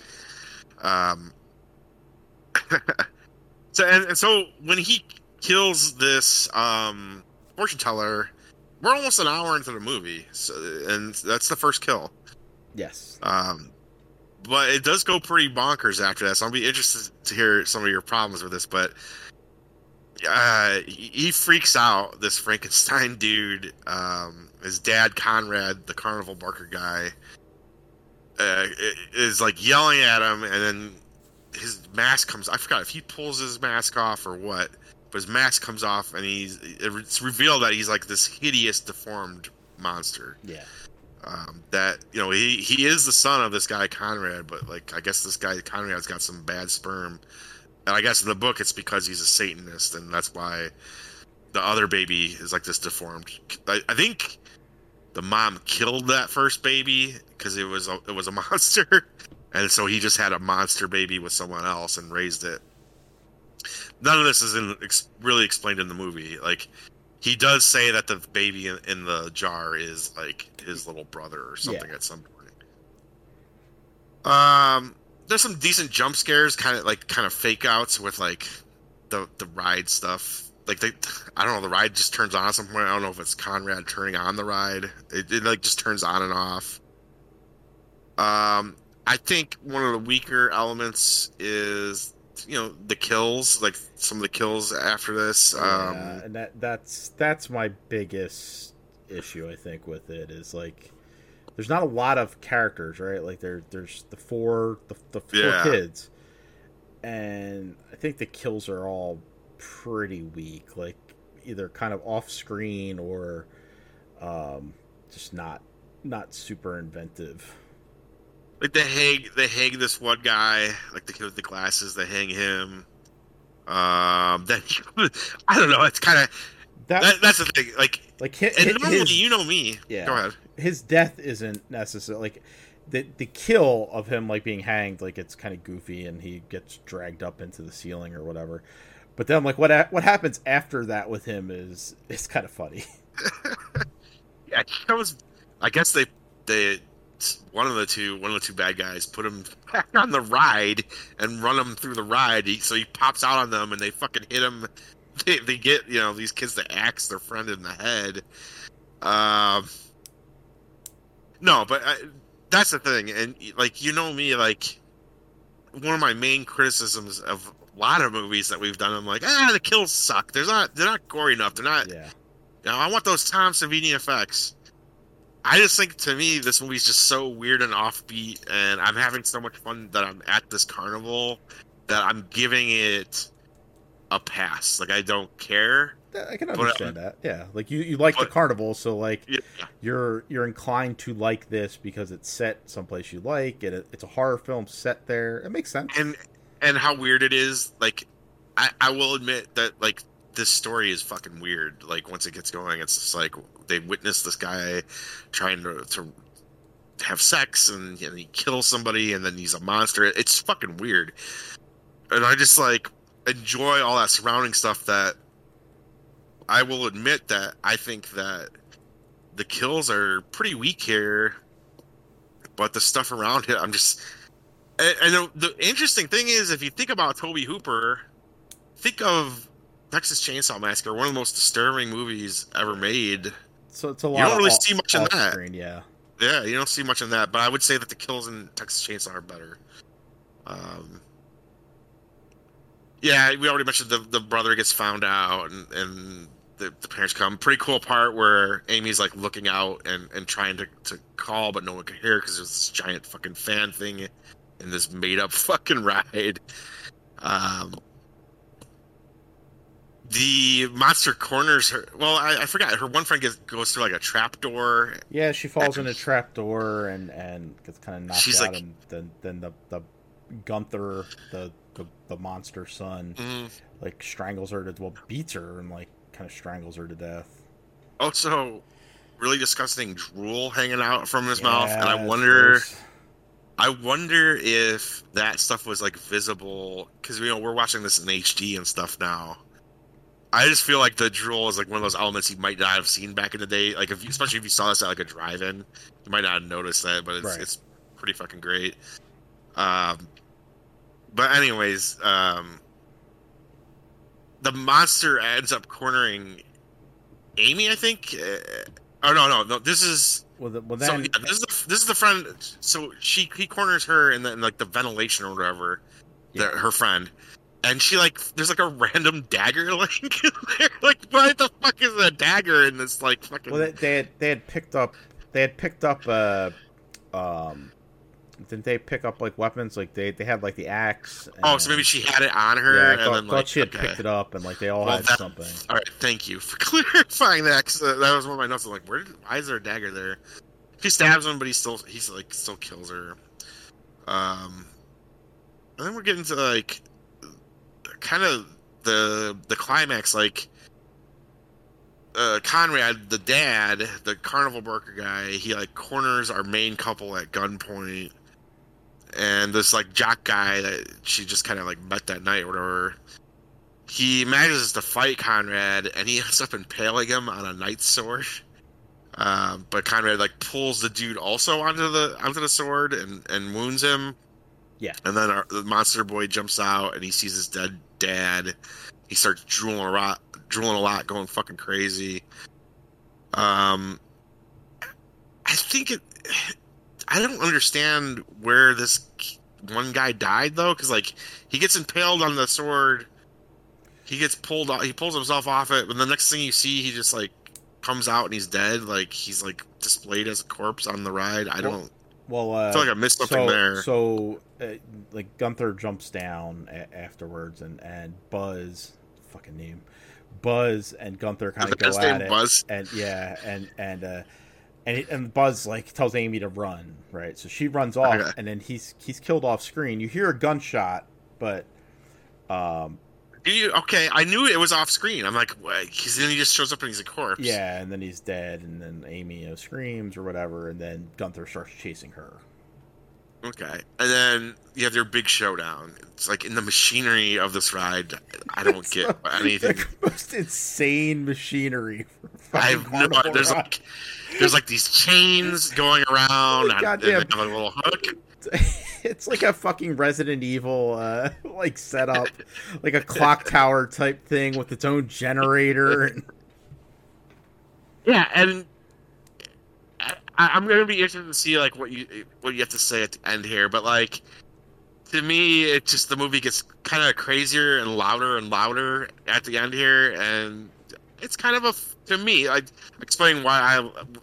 So when he kills this fortune teller, we're almost an hour into the movie, and that's the first kill. Yes. But it does go pretty bonkers after that. So I'll be interested to hear some of your problems with this, but. He freaks out, this Frankenstein dude. His dad, Conrad, the carnival barker guy, is like yelling at him, and then his mask comes. I forgot if he pulls his mask off or what, but his mask comes off, and it's revealed that he's like this hideous, deformed monster. Yeah. That, you know, he is the son of this guy Conrad, but like I guess this guy Conrad's got some bad sperm. And I guess in the book it's because he's a Satanist, and that's why the other baby is like this deformed. I think the mom killed that first baby because it was a monster, and so he just had a monster baby with someone else and raised it. None of this is really explained in the movie. Like, he does say that the baby in the jar is like his little brother or something at some point. There's some decent jump scares, kind of fake outs with like the ride stuff. Like I don't know, the ride just turns on at some point. I don't know if it's Conrad turning on the ride. It like just turns on and off. I think one of the weaker elements is, you know, the kills, like some of the kills after this. And that's my biggest issue, I think, with it is like, there's not a lot of characters, right? Like there's the four kids, and I think the kills are all pretty weak, like either kind of off screen or just not super inventive. Like they hang this one guy, like the kid with the glasses. They hang him. Then I don't know. It's kind of that's the thing. Like and normally, you know me. Yeah. Go ahead. His death isn't necessary. Like the kill of him like being hanged, like it's kind of goofy, and he gets dragged up into the ceiling or whatever. But then like what happens after that with him is kind of funny. Yeah, I guess they one of the two bad guys put him back on the ride and run him through the ride. So he pops out on them and they fucking hit him. They get, you know, these kids to axe their friend in the head. No, but that's the thing, and like, you know me, like one of my main criticisms of a lot of movies that we've done, I'm like, the kills suck. They're not gory enough. They're not. Yeah. You know, I want those Tom Savini effects. I just think, to me, this movie's just so weird and offbeat, and I'm having so much fun that I'm at this carnival that I'm giving it a pass. Like, I don't care. I can understand that. Yeah, like you like the carnival, so like you're inclined to like this because it's set someplace you like, and it's a horror film set there. It makes sense. And how weird it is. Like, I will admit that, like, this story is fucking weird. Like, once it gets going, it's just like they witness this guy trying to have sex, and he kills somebody, and then he's a monster. It's fucking weird, and I just like enjoy all that surrounding stuff. That I will admit that I think that the kills are pretty weak here, but the stuff around it, I'm just. And the interesting thing is, if you think about Tobe Hooper, think of Texas Chainsaw Massacre, one of the most disturbing movies ever made. So it's a lot. You don't really see much in that. Screen, yeah, you don't see much in that. But I would say that the kills in Texas Chainsaw are better. Yeah, we already mentioned the brother gets found out, and the parents come. Pretty cool part where Amy's like looking out and trying to call, but no one can hear because there's this giant fucking fan thing in this made up fucking ride. The monster corners her. Well, I forgot. Her one friend goes through like a trap door. Yeah, she falls in a trap door and gets kind of knocked out. Like, and then the Gunther, the monster son, like strangles her beats her and like kind of strangles her to death. Also, really disgusting drool hanging out from his mouth, and I wonder if that stuff was like visible, because we're watching this in HD and stuff now. I just feel like the drool is like one of those elements you might not have seen back in the day. Like, especially if you saw this at like a drive-in, you might not have noticed that, but it's pretty fucking great. But anyways, the monster ends up cornering Amy, I think. No. This is this is the friend. So he corners her in like the ventilation or whatever. Yeah. Her friend. And she there's like a random dagger link in there. Like, why the fuck is a dagger in this like fucking? Well, they had picked up. Didn't they pick up like weapons? Like they had like the axe. So maybe she had it on her. Yeah, I thought she had picked it up, and like they all had something. All right, thank you for clarifying that. Cause that was one of my notes. I'm like, why is there a dagger there? She stabs him, but he still kills her. And then we're getting to like kind of the climax, like Conrad, the dad, the carnival worker guy, he like corners our main couple at gunpoint, and this like jock guy that she just kind of like met that night or whatever, he manages to fight Conrad, and he ends up impaling him on a knight's sword. But Conrad like pulls the dude also onto the sword and wounds him. Yeah. And then the monster boy jumps out, and he sees his dead dad. He starts drooling a lot, going fucking crazy. I think I don't understand where this one guy died though, because like he gets impaled on the sword, he gets pulled off, he pulls himself off it, but the next thing you see, he just like comes out and he's dead. Like he's like displayed as a corpse on the ride. I feel like I missed something there. So, like Gunther jumps down afterwards, and Buzz, fucking name, Buzz and Gunther kind of go at it. Buzz. And Buzz like tells Amy to run, right? So she runs off, and then he's killed off screen. You hear a gunshot, but I knew it was off screen. I'm like, because then he just shows up and he's a corpse. Yeah, and then he's dead, and then Amy screams or whatever, and then Gunther starts chasing her. Okay, and then you have your big showdown. It's like in the machinery of this ride, I don't get anything. The most insane machinery. There's like these chains going around, and they have a little hook. It's like a fucking Resident Evil like setup, like a clock tower type thing with its own generator. Yeah, and I'm gonna be interested to see like what you have to say at the end here, but like to me, it just the movie gets kind of crazier and louder at the end here, and it's kind of to me, I explain why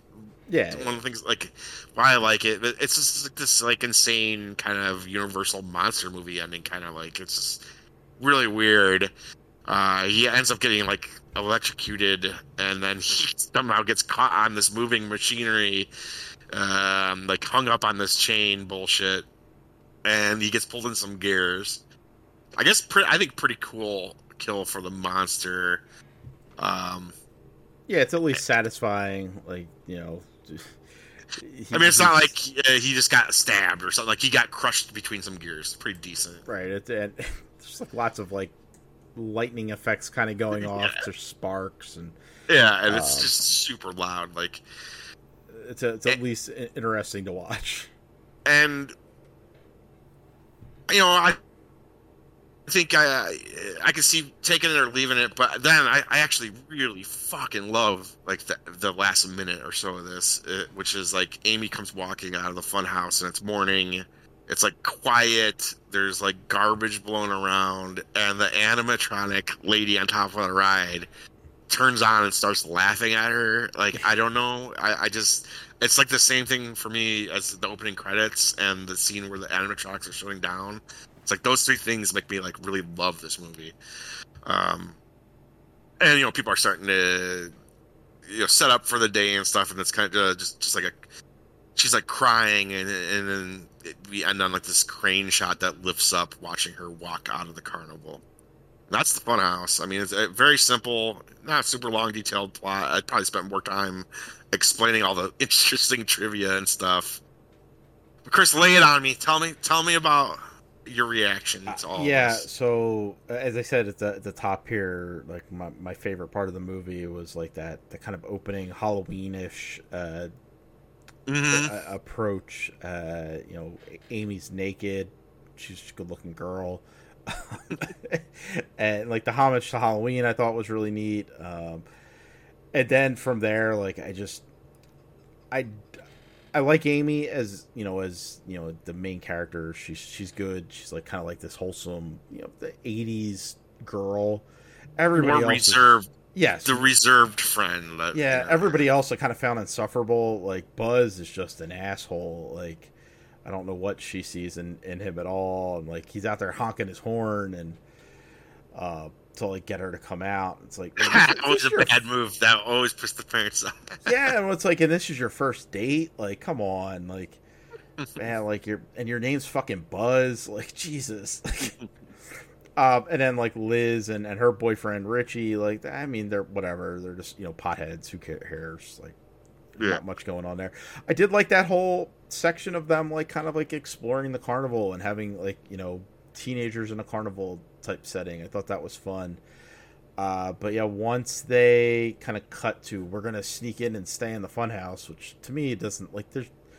Yeah. One of the things like why I like it. It's just like this like insane kind of Universal monster movie ending, kind of like it's just really weird. He ends up getting like electrocuted, and then he somehow gets caught on this moving machinery, like hung up on this chain bullshit, and he gets pulled in some gears. I guess I think pretty cool kill for the monster. Yeah, it's at least satisfying. Like, you know, I mean, it's not like he just got stabbed or something. Like he got crushed between some gears. Pretty decent, right? There's like lots of like lightning effects kind of going off. There's sparks and and it's just super loud. Like it's at least interesting to watch. And you know, I think I can see taking it or leaving it, but then I actually really fucking love like the last minute or so of this, which is like Amy comes walking out of the fun house and it's morning. It's like quiet. There's like garbage blown around, and the animatronic lady on top of the ride turns on and starts laughing at her. Like I don't know. I just it's like the same thing for me as the opening credits and the scene where the animatronics are shutting down. It's like those three things make me like really love this movie. And you know, people are starting to set up for the day and stuff, and it's kind of just like she's like crying, and then we end on like this crane shot that lifts up watching her walk out of the carnival. And that's the fun house. I mean, it's a very simple, not super long, detailed plot. I probably spent more time explaining all the interesting trivia and stuff. But Chris, lay it on me. Tell me about your reaction to all this. So as I said at the top here, like my favorite part of the movie was like the kind of opening Halloween-ish approach. You know, Amy's naked, she's a good-looking girl, and like the homage to Halloween I thought was really neat. And then from there, like I like Amy as the main character. She's good. She's like kind of like this wholesome, the 80s girl. Everybody more else reserved. Yes. The reserved friend. Everybody else I kind of found insufferable. Like Buzz is just an asshole. Like I don't know what she sees in him at all. And like he's out there honking his horn and to like get her to come out. It's like always a bad move. That always puts the parents off. Yeah, and it's like, and this is your first date. Like, come on, like, man, like your name's fucking Buzz. Like, Jesus. And then like Liz and her boyfriend Richie. Like, I mean, they're whatever. They're just potheads. Who cares? Like, not much going on there. I did like that whole section of them, like, kind of like exploring the carnival and having like teenagers in a carnival type setting. I thought that was fun. But yeah, once they kind of cut to we're gonna sneak in and stay in the funhouse, which to me doesn't like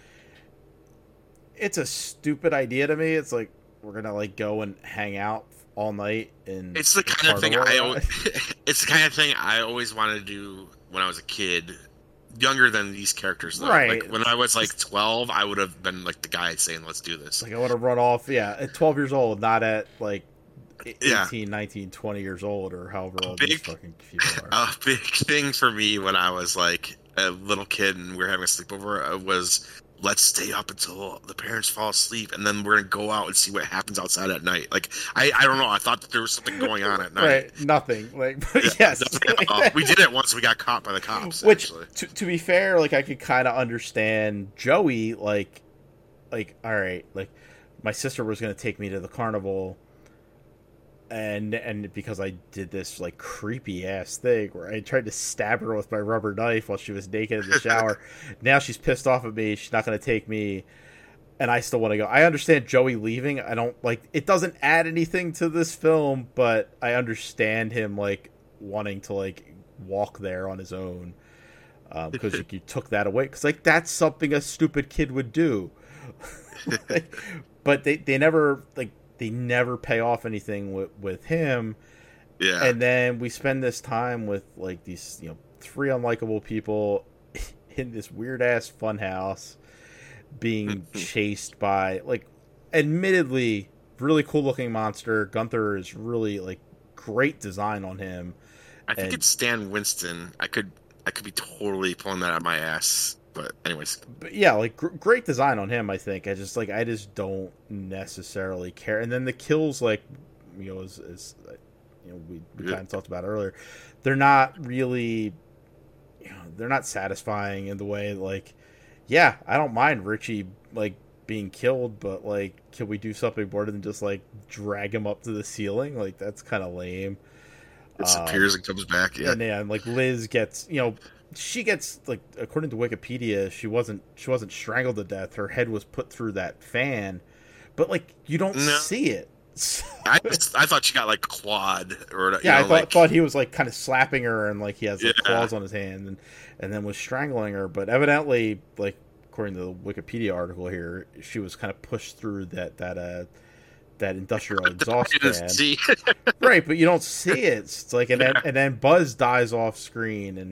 it's a stupid idea to me. It's like we're gonna like go and hang out all night in it's the kind of thing it's the kind of thing I always wanted to do when I was a kid. Younger than these characters, though. Right. Like when I was like 12, I would have been like the guy saying, "Let's do this." Like I would have run off, at 12 years old, not at like 18, 19, 20 years old, or however old these fucking people are. A big thing for me when I was like a little kid and we were having a sleepover was let's stay up until the parents fall asleep, and then we're gonna go out and see what happens outside at night. Like I don't know, I thought that there was something going on at night. Right, nothing. Like yes, we did it once. We got caught by the cops. Which, to be fair, like I could kind of understand Joey. Like all right, like my sister was gonna take me to the carnival. And because I did this like creepy ass thing where I tried to stab her with my rubber knife while she was naked in the shower. Now she's pissed off at me. She's not going to take me, and I still want to go. I understand Joey leaving. I don't like it. Doesn't add anything to this film, but I understand him like wanting to like walk there on his own because you took that away. Because like that's something a stupid kid would do. But they never like. They never pay off anything with him. Yeah. And then we spend this time with like these, three unlikable people in this weird ass funhouse being chased by like admittedly really cool looking monster. Gunther is really like great design on him. I think it's Stan Winston. I could be totally pulling that out of my ass. But anyways, But yeah, like great design on him. I think I just don't necessarily care. And then the kills, like as we kind of talked about earlier, they're not really, they're not satisfying in the way like, yeah, I don't mind Richie like being killed, but like, can we do something more than just like drag him up to the ceiling? Like that's kind of lame. disappears and comes back. Yeah, and like Liz gets, she gets, like, according to Wikipedia, she wasn't strangled to death. Her head was put through that fan, but like you don't see it. I thought she got like clawed or yeah, I thought he was like kind of slapping her and like he has like claws on his hand and then was strangling her. But evidently, like according to the Wikipedia article here, she was kind of pushed through that industrial exhaust fan. Right, but you don't see it. It's like and then Buzz dies off screen and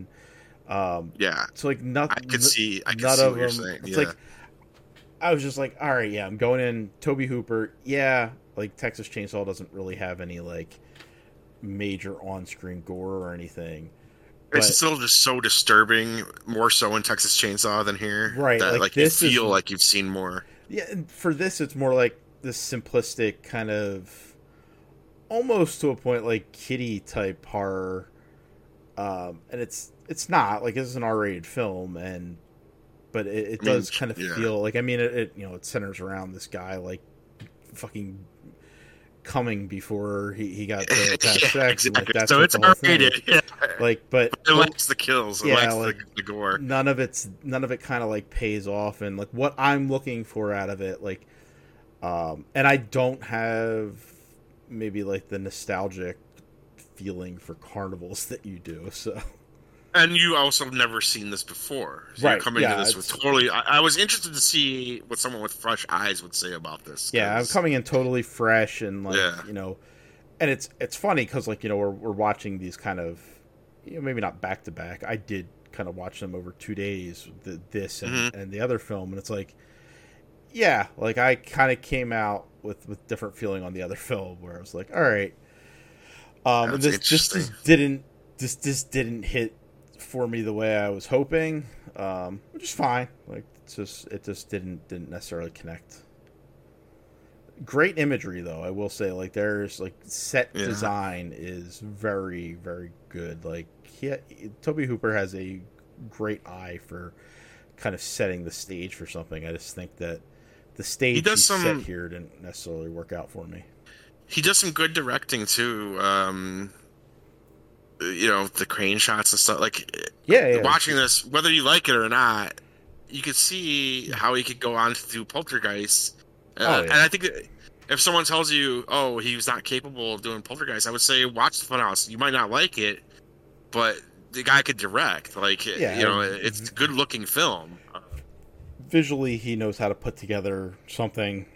so like nothing. I could see none what of you're them. saying. It's like I was just like, all right, yeah, I'm going in. Toby Hooper, yeah, like Texas Chainsaw doesn't really have any like major on-screen gore or anything. It's still just so disturbing, more so in Texas Chainsaw than here. Right, that, like you feel like you've seen more. Yeah, and for this, it's more like this simplistic kind of, almost to a point like kiddie type horror, and it's not like this is an R-rated film, but it does kind of feel like, I mean, it centers around this guy like fucking coming before he got to have sex. Exactly. And, like, that's so it's R-rated. Yeah. Like, but it likes the kills. It likes like, the gore. None of it kind of like pays off, and like what I'm looking for out of it, like, and I don't have maybe like the nostalgic feeling for carnivals that you do. So. And you also never seen this before. So right. You're coming to this with totally... I was interested to see what someone with fresh eyes would say about this. Yeah, I'm coming in totally fresh and like, and it's funny because like, we're watching these kind of, maybe not back to back. I did kind of watch them over 2 days, this and the other film. And it's like, yeah, like I kind of came out with different feeling on the other film where I was like, all right. And this just didn't hit for me the way I was hoping, which is fine. Like it just didn't necessarily connect. Great imagery though, I will say. Like there's like set design is very, very good. Like Toby Hooper has a great eye for kind of setting the stage for something. I just think that the stage he set here didn't necessarily work out for me. He does some good directing too. The crane shots and stuff. Like, watching this, whether you like it or not, you could see how he could go on to do Poltergeist. And I think that if someone tells you, "Oh, he was not capable of doing Poltergeist," I would say, "Watch the Funhouse." You might not like it, but the guy could direct. Like, it's a good-looking film. Visually, he knows how to put together something.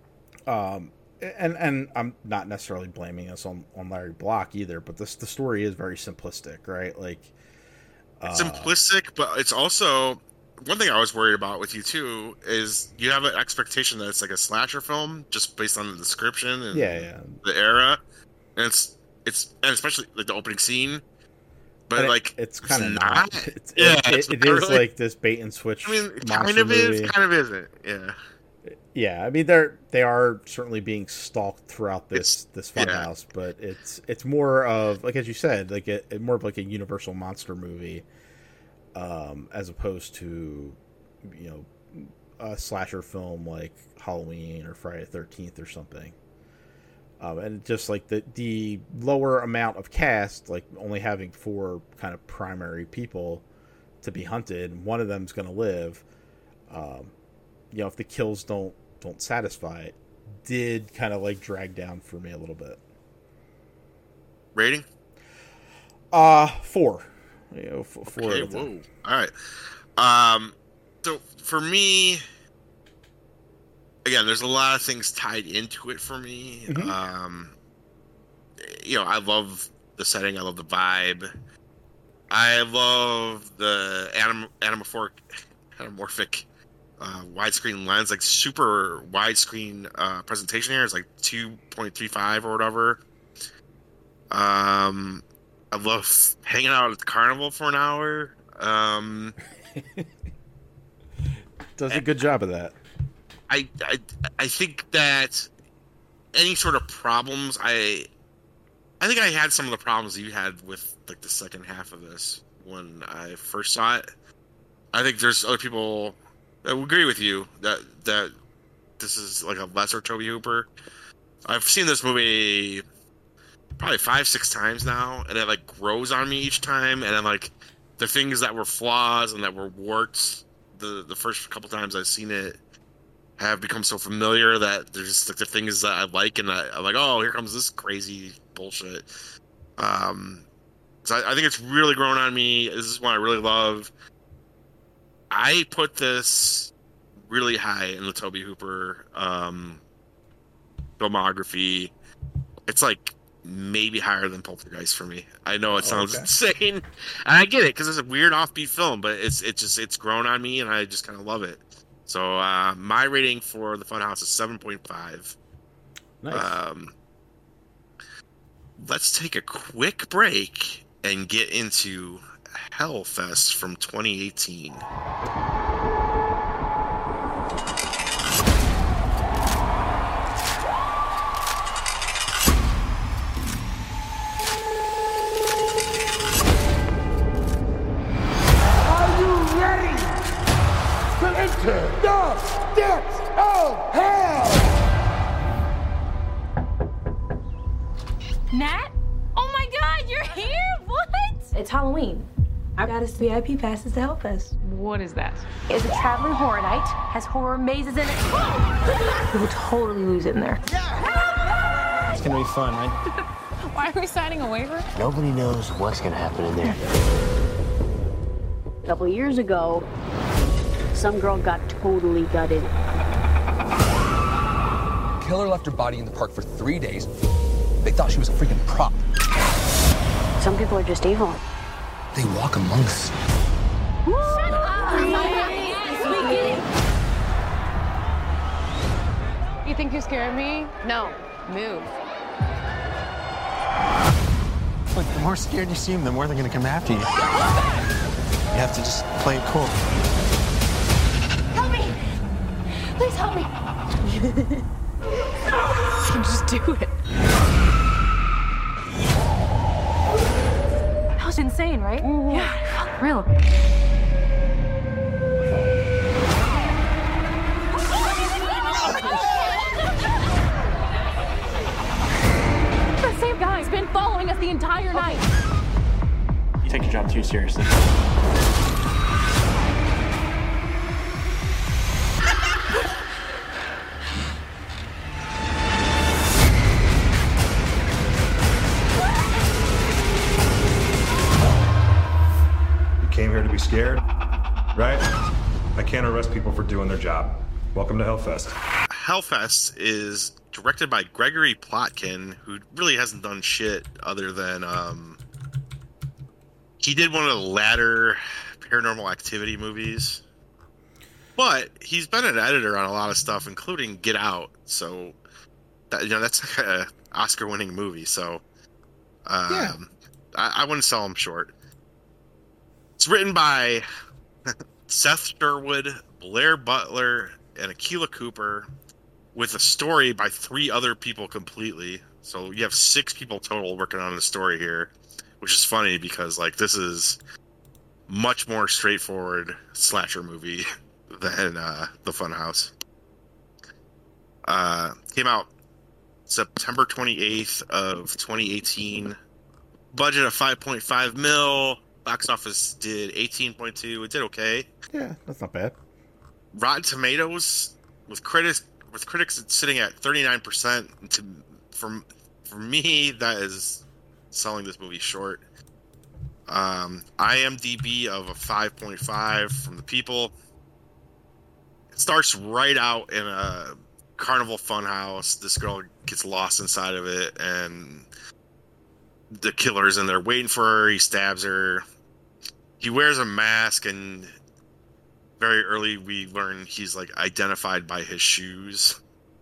And I'm not necessarily blaming us on Larry Block either, but the story is very simplistic, right? Like, it's simplistic, but it's also one thing I was worried about with you too is you have an expectation that it's like a slasher film just based on the description and the era, and it's and especially like the opening scene. But it's kind of not. It is like this bait and switch. I mean, it kind monster of movie. is, kind of isn't. Yeah. Yeah, I mean they are certainly being stalked throughout this funhouse, but it's more of, like as you said, like more of like a Universal monster movie, as opposed to a slasher film like Halloween or Friday the 13th or something. And just like the lower amount of cast, like only having 4 kind of primary people to be hunted, one of them's going to live. If the kills don't satisfy it, did kind of like drag down for me a little bit. Rating? 4. 4. Okay, whoa. All right. So for me, again, there's a lot of things tied into it for me. Mm-hmm. I love the setting. I love the vibe. I love the anamorphic widescreen lens, like super widescreen presentation here. It's like 2.35 or whatever. I love hanging out at the carnival for an hour. does a good job of that. I think that any sort of problems, I think I had some of the problems you had with like the second half of this when I first saw it. I think there's other people that will agree with you that this is like a lesser Tobe Hooper. I've seen this movie probably 5-6 times now, and it like grows on me each time. And then like the things that were flaws and that were warts the first couple times I've seen it have become so familiar that there's just like the things that I like, and I'm like, oh, here comes this crazy bullshit. So I think it's really grown on me. This is one I really love. I put this really high in the Tobe Hooper filmography. It's like maybe higher than Poltergeist for me. I know it sounds insane, and I get it because it's a weird offbeat film, but it's grown on me, and I just kind of love it. So my rating for the Funhouse is 7.5. Nice. Let's take a quick break and get into Hellfest from 2018. Enter the depths of hell! Nat? Oh my god, you're here! What? It's Halloween. I got us VIP passes to Hellfest. What is that? It's a traveling horror night. Has horror mazes in it. You will totally lose it in there. It's gonna be fun, right? Why are we signing a waiver? Nobody knows what's gonna happen in there. A couple of years ago, some girl got totally gutted. Killer left her body in the park for 3 days. They thought she was a freaking prop. Some people are just evil. They walk among us. Shut up! You think you scared me? No. Move. Look, the more scared you seem, the more they're gonna come after you. You have to just play it cool. Help me! Please help me! You can just do it. That was insane, right? Yeah, it felt real. The same guy's been following us the entire night. You take your job too seriously. Came here to be scared, right? I can't arrest people for doing their job. Welcome to Hellfest. Hellfest is directed by Gregory Plotkin, who really hasn't done shit other than he did one of the latter Paranormal Activity movies, but he's been an editor on a lot of stuff, including Get Out. So that, that's like an Oscar-winning movie. So I wouldn't sell him short. It's written by Seth Sherwood, Blair Butler, and Akilah Cooper, with a story by 3 other people completely. So you have 6 people total working on the story here, which is funny because like this is much more straightforward slasher movie than The Funhouse. Came out September 28th of 2018. Budget of 5.5 mil. Box office did 18.2. It did okay. Yeah, that's not bad. Rotten Tomatoes with critics sitting at 39%. For me, that is selling this movie short. IMDb of a 5.5 from the people. It starts right out in a carnival funhouse. This girl gets lost inside of it, and the killer's in there waiting for her. He stabs her. He wears a mask, and very early we learn he's like identified by his shoes.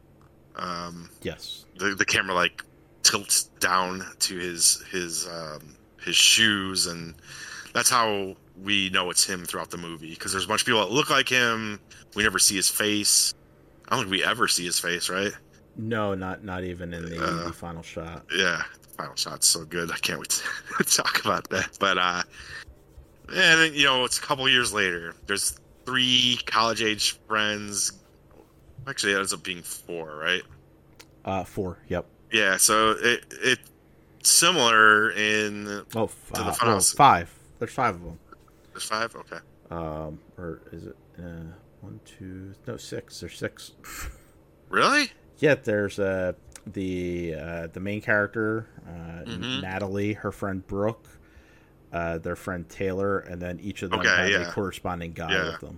Yes. The camera like tilts down to his shoes, and that's how we know it's him throughout the movie, because there's a bunch of people that look like him. We never see his face. I don't think we ever see his face, right? No, not even in the final shot. Yeah, the final shot's so good. I can't wait to talk about that. But and then, it's a couple years later. There's 3 college-age friends. Actually, it ends up being 4, right? 4. Yep. Yeah. So it's similar in to the Funhouse. 5. There's 5 of them. There's 5. Okay. Or is it 1, 2? No, 6. There's 6. Really? Yeah. There's the main character, Natalie, her friend Brooke, their friend Taylor, and then each of them have a corresponding guy with them.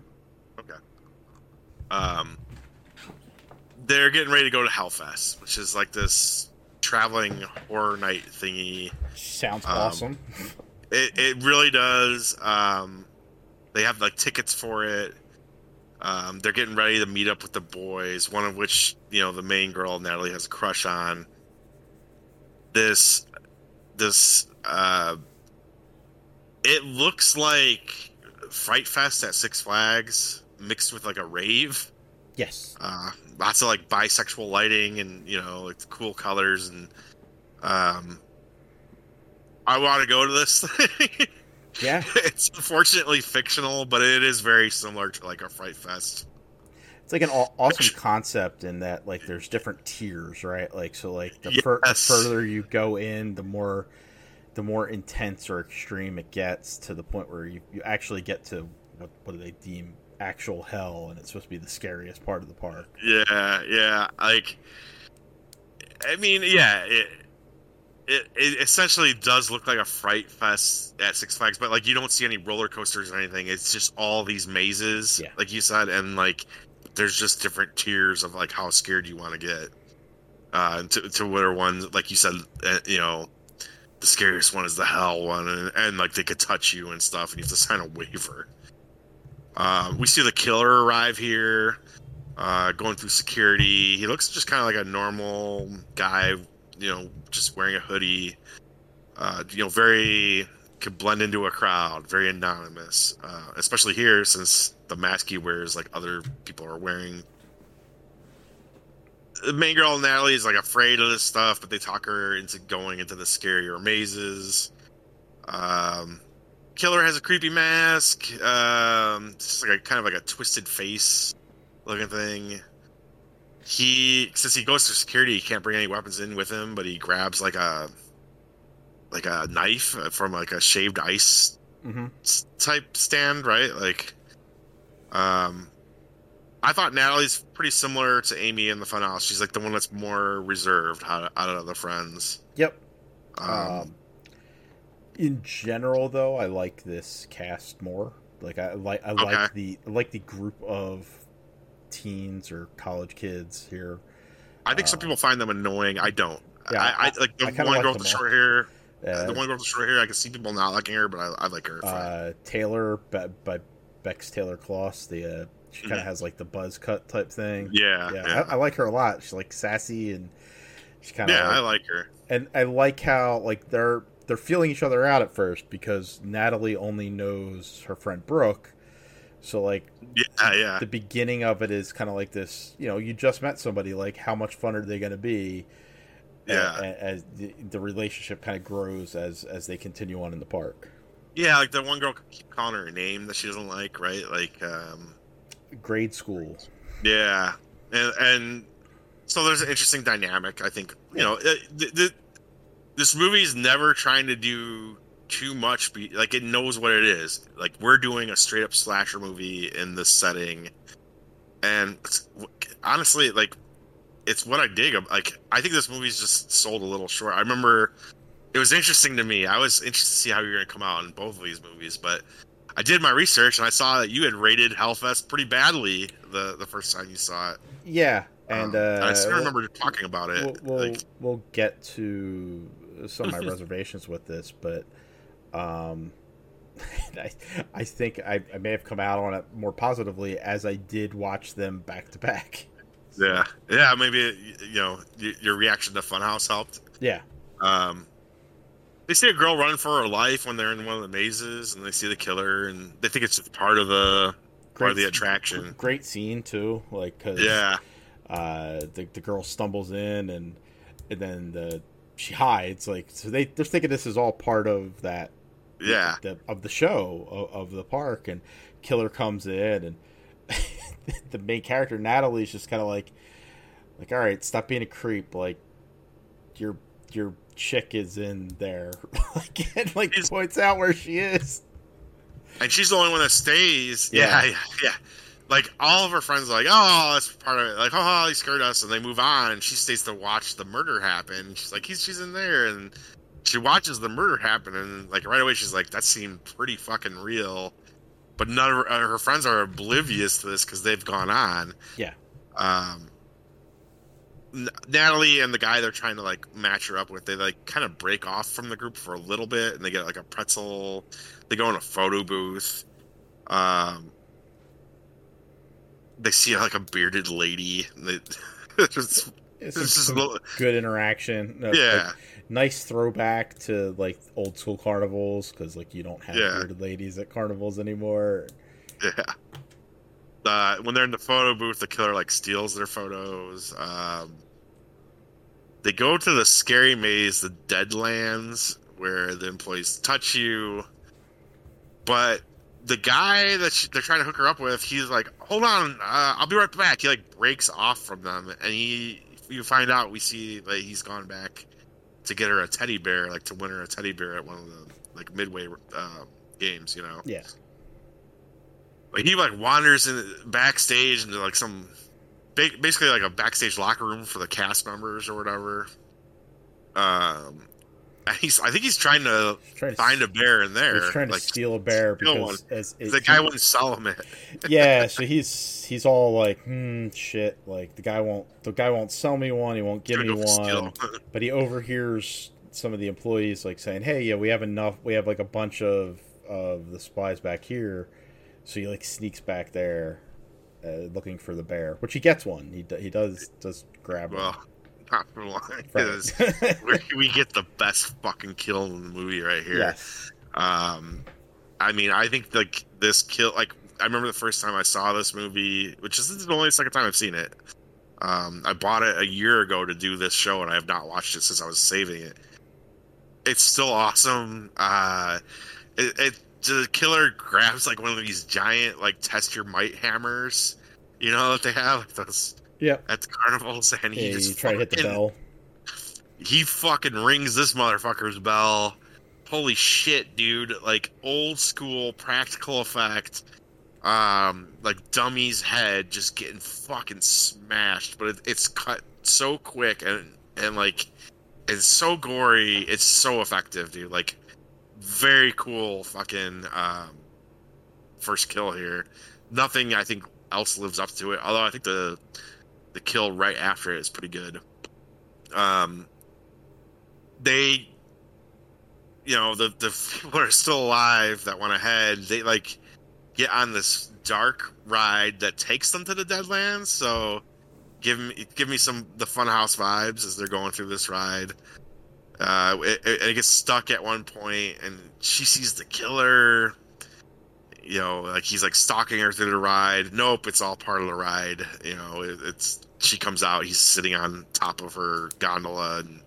Okay. They're getting ready to go to Hellfest, which is like this traveling horror night thingy. Sounds awesome. It really does. They have like tickets for it. They're getting ready to meet up with the boys, one of which, the main girl, Natalie, has a crush on. This it looks like Fright Fest at Six Flags mixed with like a rave. Yes. Lots of like bisexual lighting and, like cool colors, and I want to go to this thing. Yeah. It's unfortunately fictional, but it is very similar to like a Fright Fest. It's like an awesome concept in that, like, there's different tiers, right? Like, so like the further you go in, the more intense or extreme it gets, to the point where you actually get to what do they deem actual hell, and it's supposed to be the scariest part of the park. Yeah. Like, I mean, yeah, it essentially does look like a Fright Fest at Six Flags, but like you don't see any roller coasters or anything. It's just all these mazes, like you said, and like there's just different tiers of like how scared you want to get. To where ones, like you said, the scariest one is the hell one, and like they could touch you and stuff, and you have to sign a waiver. We see the killer arrive here, going through security. He looks just kind of like a normal guy, just wearing a hoodie. Could blend into a crowd, very anonymous. Especially here, since the mask he wears, like other people are wearing. The main girl, Natalie, is like afraid of this stuff, but they talk her into going into the scarier mazes. Killer has a creepy mask. Just like kind of like a twisted face looking thing. Since he goes through security, he can't bring any weapons in with him, but he grabs like a knife from like a shaved ice type stand, right? Like, I thought Natalie's pretty similar to Amy in the Funhouse. She's like the one that's more reserved out of the friends. Yep. In general, though, I like this cast more. Like I like the group of teens or college kids here. I think some people find them annoying. I don't. Yeah, I like the one girl with the short hair. The one girl with the short hair, I can see people not liking her, but I like her. Taylor, by Bex Taylor Kloss, she kind of has like the buzz cut type thing. Yeah. I like her a lot. She's like sassy, and she kind of I like her. And I like how like they're feeling each other out at first, because Natalie only knows her friend Brooke. So like the beginning of it is kind of like this, you just met somebody, like how much fun are they going to be? As the relationship kind of grows as they continue on in the park. Yeah, like the one girl keep calling her a name that she doesn't like, right? Like grade school. Yeah, and so there's an interesting dynamic. I think this movie is never trying to do too much. Like it knows what it is. Like we're doing a straight up slasher movie in this setting, and honestly, like it's what I dig. Like I think this movie's just sold a little short. I remember it was interesting to me. I was interested to see how you're going to come out in both of these movies, but I did my research and I saw that you had rated Hellfest pretty badly the first time you saw it. Yeah, and I still remember talking about it. We'll get to some of my reservations with this, but I think I may have come out on it more positively as I did watch them back to back. Yeah. Maybe your reaction to Funhouse helped. Yeah. They see a girl running for her life when they're in one of the mazes, and they see the killer, and they think it's just part of the attraction. Great scene too, like because the girl stumbles in, and then she hides. Like, so they're thinking this is all part of that. Yeah. Of the show of the park, and killer comes in, and the main character Natalie's just kind of like, all right, stop being a creep. Like, your chick is in there, and points out where she is. And she's the only one that stays. Yeah. Like, all of her friends are like, oh, that's part of it. Like, oh, he scared us, and they move on. And she stays to watch the murder happen. She's like, she's in there, and she watches the murder happen, and like right away she's like, that seemed pretty fucking real. But none of her friends are oblivious to this because they've gone on. Yeah. Natalie and the guy they're trying to like match her up with, they like kind of break off from the group for a little bit, and they get like a pretzel. They go in a photo booth. They see like a bearded lady. It's good interaction. Yeah. Like, nice throwback to like old school carnivals, because like you don't have bearded ladies at carnivals anymore. Yeah. When they're in the photo booth, the killer like steals their photos. They go to the scary maze, the Deadlands, where the employees touch you. But the guy that they're trying to hook her up with, he's like, hold on, I'll be right back. He like breaks off from them, and you find out, we see that he's gone back to get her a teddy bear, like to win her a teddy bear at one of the like midway games, you know. Yeah. Like, he like wanders in backstage into like some basically like a backstage locker room for the cast members or whatever. I think he's trying to find a bear in there. He's trying to steal a bear because the guy wouldn't sell him it. Yeah, so he's all like, shit. Like the guy won't sell me one. He won't give me one. But he overhears some of the employees like saying, "Hey, yeah, we have enough. We have like a bunch of the supplies back here." So he like sneaks back there, looking for the bear, which he gets one. He does grab one. Not for long, because we get the best fucking kill in the movie right here. Yes. I mean, I think like this kill, like I remember the first time I saw this movie, which is the only second time I've seen it. I bought it a year ago to do this show, and I have not watched it since I was saving it. It's still awesome. The killer grabs like one of these giant like test your might hammers, you know, that they have, like those. Yeah, at the carnivals, and he just try to hit the bell. He fucking rings this motherfucker's bell. Holy shit, dude! Like old school practical effect, like dummy's head just getting fucking smashed. But it's cut so quick and like it's so gory. It's so effective, dude. Like very cool fucking first kill here. Nothing I think else lives up to it. Although I think the kill right after it is pretty good. They, you know, the people are still alive that went ahead. They like get on this dark ride that takes them to the Deadlands. So give me some the Funhouse vibes as they're going through this ride. It gets stuck at one point, and she sees the killer. You know, like he's like stalking her through the ride. Nope, it's all part of the ride. You know, it's she comes out. He's sitting on top of her gondola, and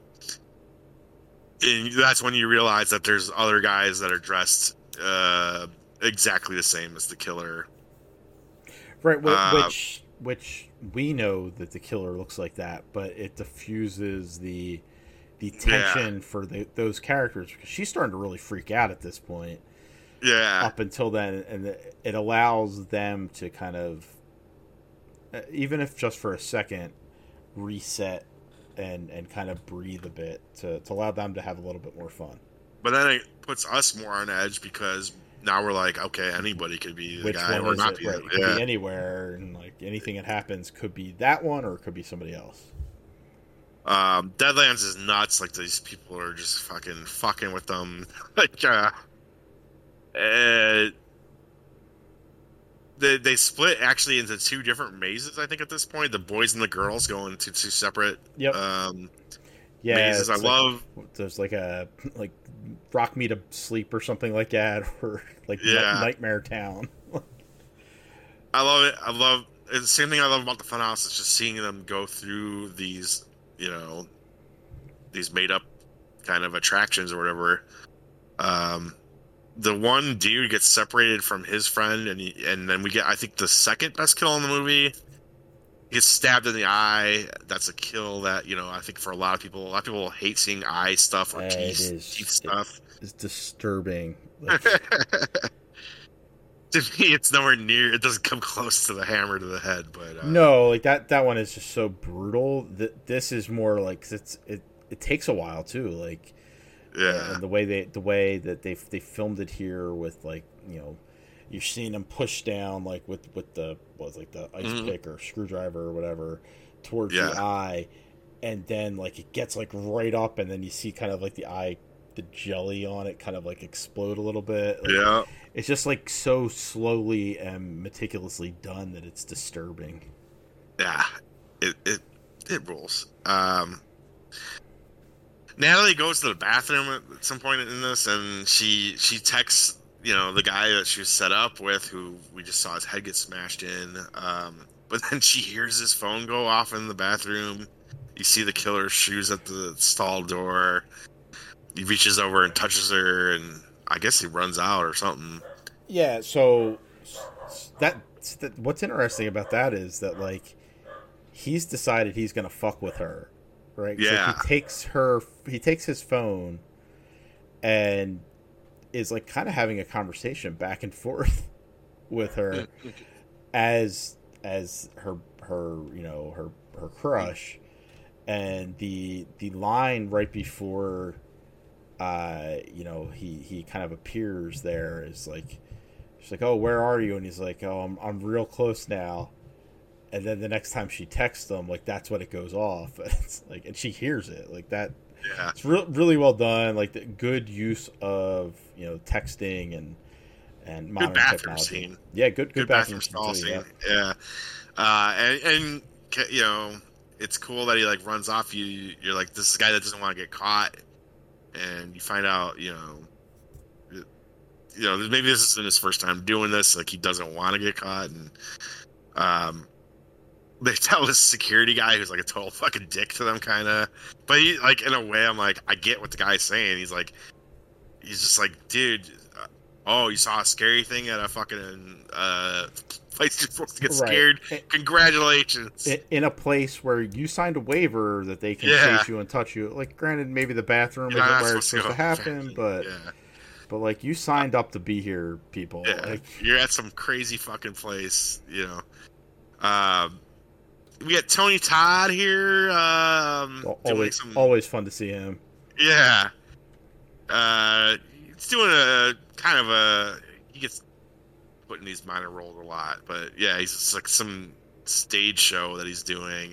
that's when you realize that there's other guys that are dressed exactly the same as the killer. Right, which we know that the killer looks like that, but it diffuses the tension for those characters, because she's starting to really freak out at this point. Yeah. Up until then, and it allows them to kind of, even if just for a second, reset and kind of breathe a bit to allow them to have a little bit more fun. But then it puts us more on edge, because now we're like, okay, anybody could be the guy or not be. Right. It could be anywhere, and like anything that happens could be that one or it could be somebody else. Deadlands is nuts. Like, these people are just fucking with them. Like, they split actually into two different mazes, I think, at this point. The boys and the girls go into two separate. Yep. Yeah, mazes. I love. There's like a Rock Me to Sleep or something like that, or like Nightmare Town. I love it. It's the same thing I love about the Funhouse is just seeing them go through these, these made up kind of attractions or whatever. The one dude gets separated from his friend, and then we get, I think, the second best kill in the movie. He gets stabbed in the eye. That's a kill that, I think for a lot of people hate seeing eye stuff or teeth stuff. It's disturbing. Like, to me, it's nowhere near. It doesn't come close to the hammer to the head, but no, like that one is just so brutal. This is more like it takes a while too. Like, and the way that they filmed it here with, like, you're seeing them push down like with the ice pick or screwdriver or whatever towards the eye, and then like it gets like right up, and then you see kind of like the jelly on it kind of like explode a little bit. Like, it's just like so slowly and meticulously done that it's disturbing. Yeah, it rules. Natalie goes to the bathroom at some point in this, and she texts, the guy that she was set up with, who we just saw his head get smashed in. But then she hears his phone go off in the bathroom. You see the killer's shoes at the stall door. He reaches over and touches her, and I guess he runs out or something. Yeah, so what's interesting about that is that, like, he's decided he's going to fuck with her, right? Yeah. So he takes his phone and is, like, kind of having a conversation back and forth with her as her crush. And the line right before he kind of appears there is like, she's like, "Oh, where are you?" And he's like, "Oh, I'm real close now." And then the next time she texts him, like, that's when it goes off. It's like, and she hears it like that. Yeah, it's really well done. Like, the good use of texting and modern good bathroom technology. Scene. Yeah, good bathroom scene. Yeah, and it's cool that he like runs off. You're like, this is a guy that doesn't want to get caught. And you find out, maybe this isn't his first time doing this. Like, he doesn't want to get caught, and they tell this security guy who's like a total fucking dick to them, kind of. But he, like, in a way, I'm like, I get what the guy's saying. He's just like, dude, you saw a scary thing at a fucking place you're supposed to get scared. Congratulations. In a place where you signed a waiver that they can chase you and touch you. Like, granted, maybe the bathroom isn't where it's supposed to happen, but like, you signed up to be here, people. Yeah. Like, you're at some crazy fucking place, We got Tony Todd here. Always fun to see him. Yeah. He's doing a kind of he gets put in these minor roles a lot, but yeah, he's just like some stage show that he's doing.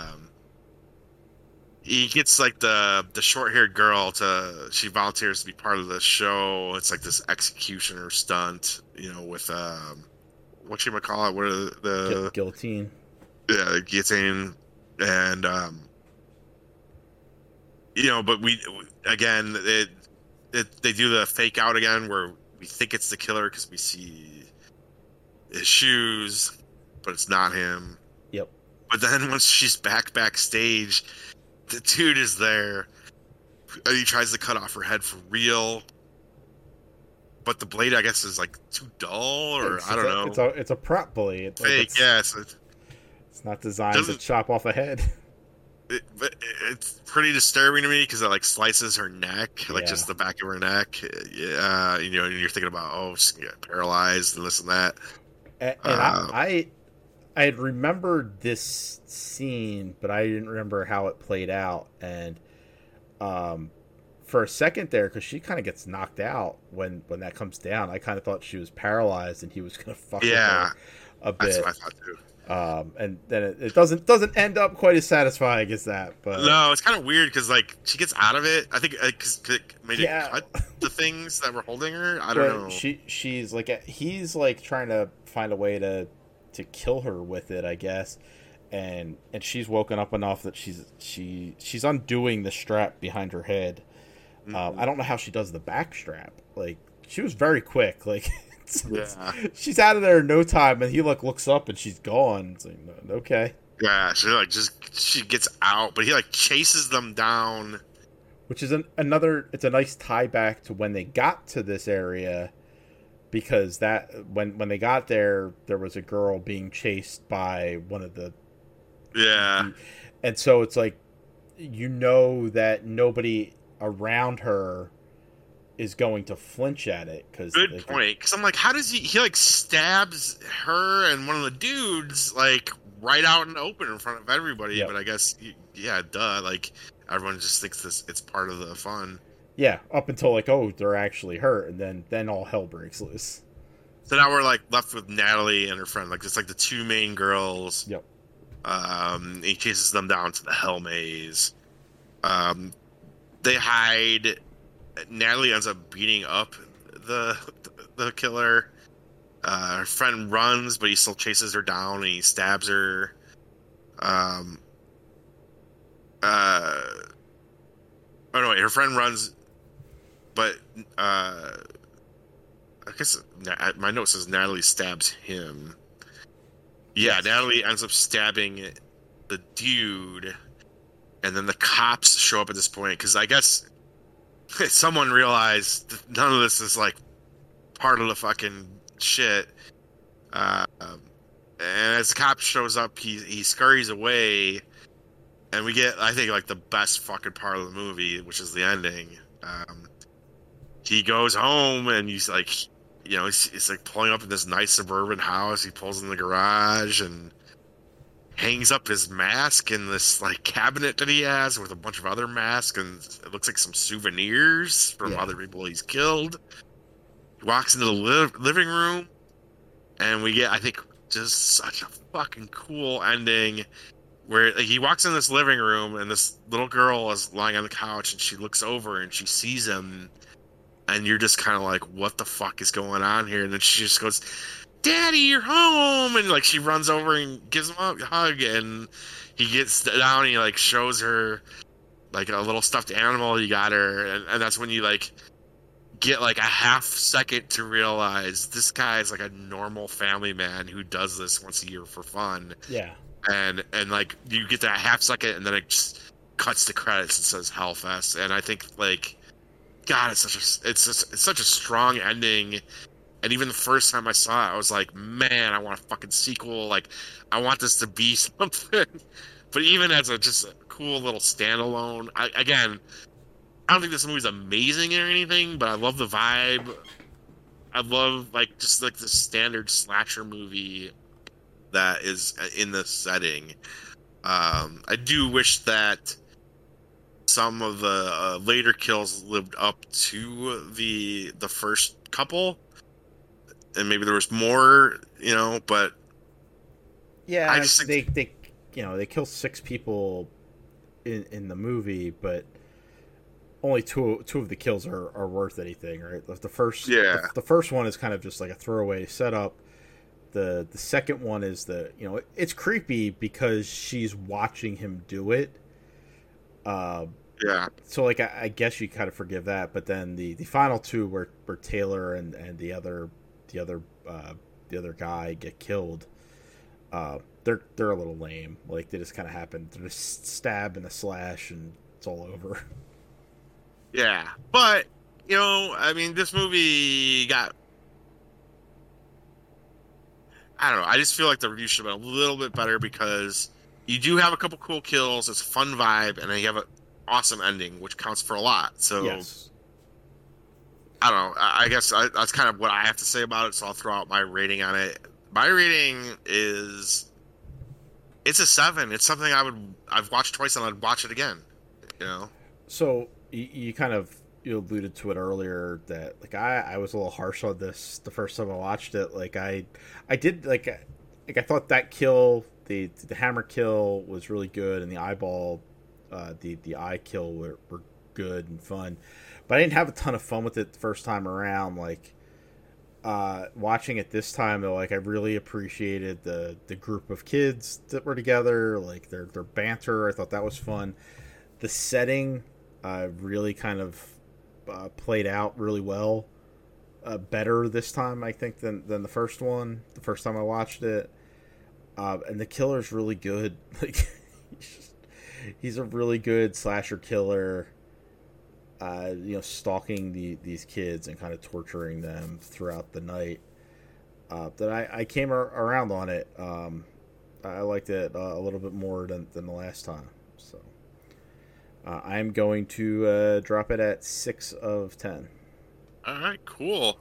He gets like the short-haired girl she volunteers to be part of the show. It's like this executioner stunt, with whatchamacallit, what are the guillotine. Yeah, the guillotine. And but they do the fake out again where we think it's the killer because we see his shoes, but it's not him. Yep. But then once she's backstage, the dude is there, and he tries to cut off her head for real. But the blade, I guess, is like too dull, or I don't know. It's a prop blade. It's fake, yes. It's not designed to chop off a head. But it's pretty disturbing to me because it like slices her neck, like just the back of her neck. Yeah, and you're thinking about she's gonna get paralyzed and this and that. And I had remembered this scene, but I didn't remember how it played out. And for a second there, because she kind of gets knocked out when that comes down, I kind of thought she was paralyzed and he was gonna fuck with her a bit. That's what I thought too. And then it doesn't end up quite as satisfying as that. But no, it's kind of weird because like she gets out of it. I think because it made it cut the things that were holding her. I don't know. He's like trying to find a way to kill her with it, I guess. and she's woken up enough that she's undoing the strap behind her head. I don't know how she does the back strap. Like, she was very quick. Like, she's out of there in no time, and he looks up and she's gone. It's like, okay. Yeah, she gets out, but he chases them down. Which is it's a nice tie back to when they got to this area, because that when they got there was a girl being chased by one of the and so it's like, that nobody around her is going to flinch at it. Good point, because I'm like, how does he stabs her and one of the dudes right out in the open in front of everybody. Yep. But I guess duh, everyone just thinks it's part of the fun. Yeah, up until they're actually hurt, and then all hell breaks loose. So now we're left with Natalie and her friend, it's the two main girls. Yep. He chases them down to the hell maze. They hide. Natalie ends up beating up the killer. Her friend runs, but he still chases her down and he stabs her. Her friend runs, but I guess my note says Natalie stabs him. Yeah, yes. Natalie ends up stabbing the dude, and then the cops show up at this point, because I guess someone realized none of this is part of the fucking shit. And as the cop shows up, he scurries away, and we get, I think, the best fucking part of the movie, which is the ending. He goes home, and he's he's pulling up in this nice suburban house. He pulls in the garage and hangs up his mask in this cabinet that he has with a bunch of other masks, and it looks like some souvenirs from other people he's killed. He walks into the living room, and we get, I think, just such a fucking cool ending where he walks in this living room, and this little girl is lying on the couch, and she looks over and she sees him, and you're just kind of like, what the fuck is going on here? And then she just goes, "Daddy, you're home!" And she runs over and gives him a hug, and he gets down and he shows her a little stuffed animal he got her, and that's when you get a half second to realize this guy is a normal family man who does this once a year for fun. Yeah. And you get that half second, and then it just cuts to credits and says Hellfest. And I think God, it's such a strong ending. And even the first time I saw it, I was like, man, I want a fucking sequel. I want this to be something. But even as just a cool little standalone, I don't think this movie's amazing or anything, but I love the vibe. I love just the standard slasher movie that is in this setting. I do wish that some of the later kills lived up to the first couple, and maybe there was more, but yeah, I just think they kill 6 people in the movie, but only two of the kills are worth anything, right? The first one is kind of just a throwaway setup. The second one is it's creepy because she's watching him do it. Yeah. So I guess you kind of forgive that, but then the final two where Taylor and the other guy get killed, they're a little lame. They just kind of happen. They're just stab and a slash and it's all over. Yeah, but this movie got, I don't know, I just feel like the review should have been a little bit better, because you do have a couple cool kills, it's a fun vibe, and then you have an awesome ending, which counts for a lot. So yes. I don't know, I guess that's kind of what I have to say about it, so I'll throw out my rating on it. My rating is, it's a 7. It's something I've watched twice and I'd watch it again. So you kind of alluded to it earlier that I was a little harsh on this the first time I watched it. I did I thought that kill, the hammer kill was really good, and the eyeball, the eye kill were good and fun, but I didn't have a ton of fun with it the first time around. watching it this time, though, like I really appreciated the group of kids that were together, like their banter. I thought that was fun. The setting really kind of played out really well, better this time, I think, than the first one. The first time I watched it, and the killer's really good. Like he's a really good slasher killer. Stalking these kids and kind of torturing them throughout the night. That I came around on it. I liked it a little bit more than the last time. So I'm going to drop it at 6 of 10. All right, cool.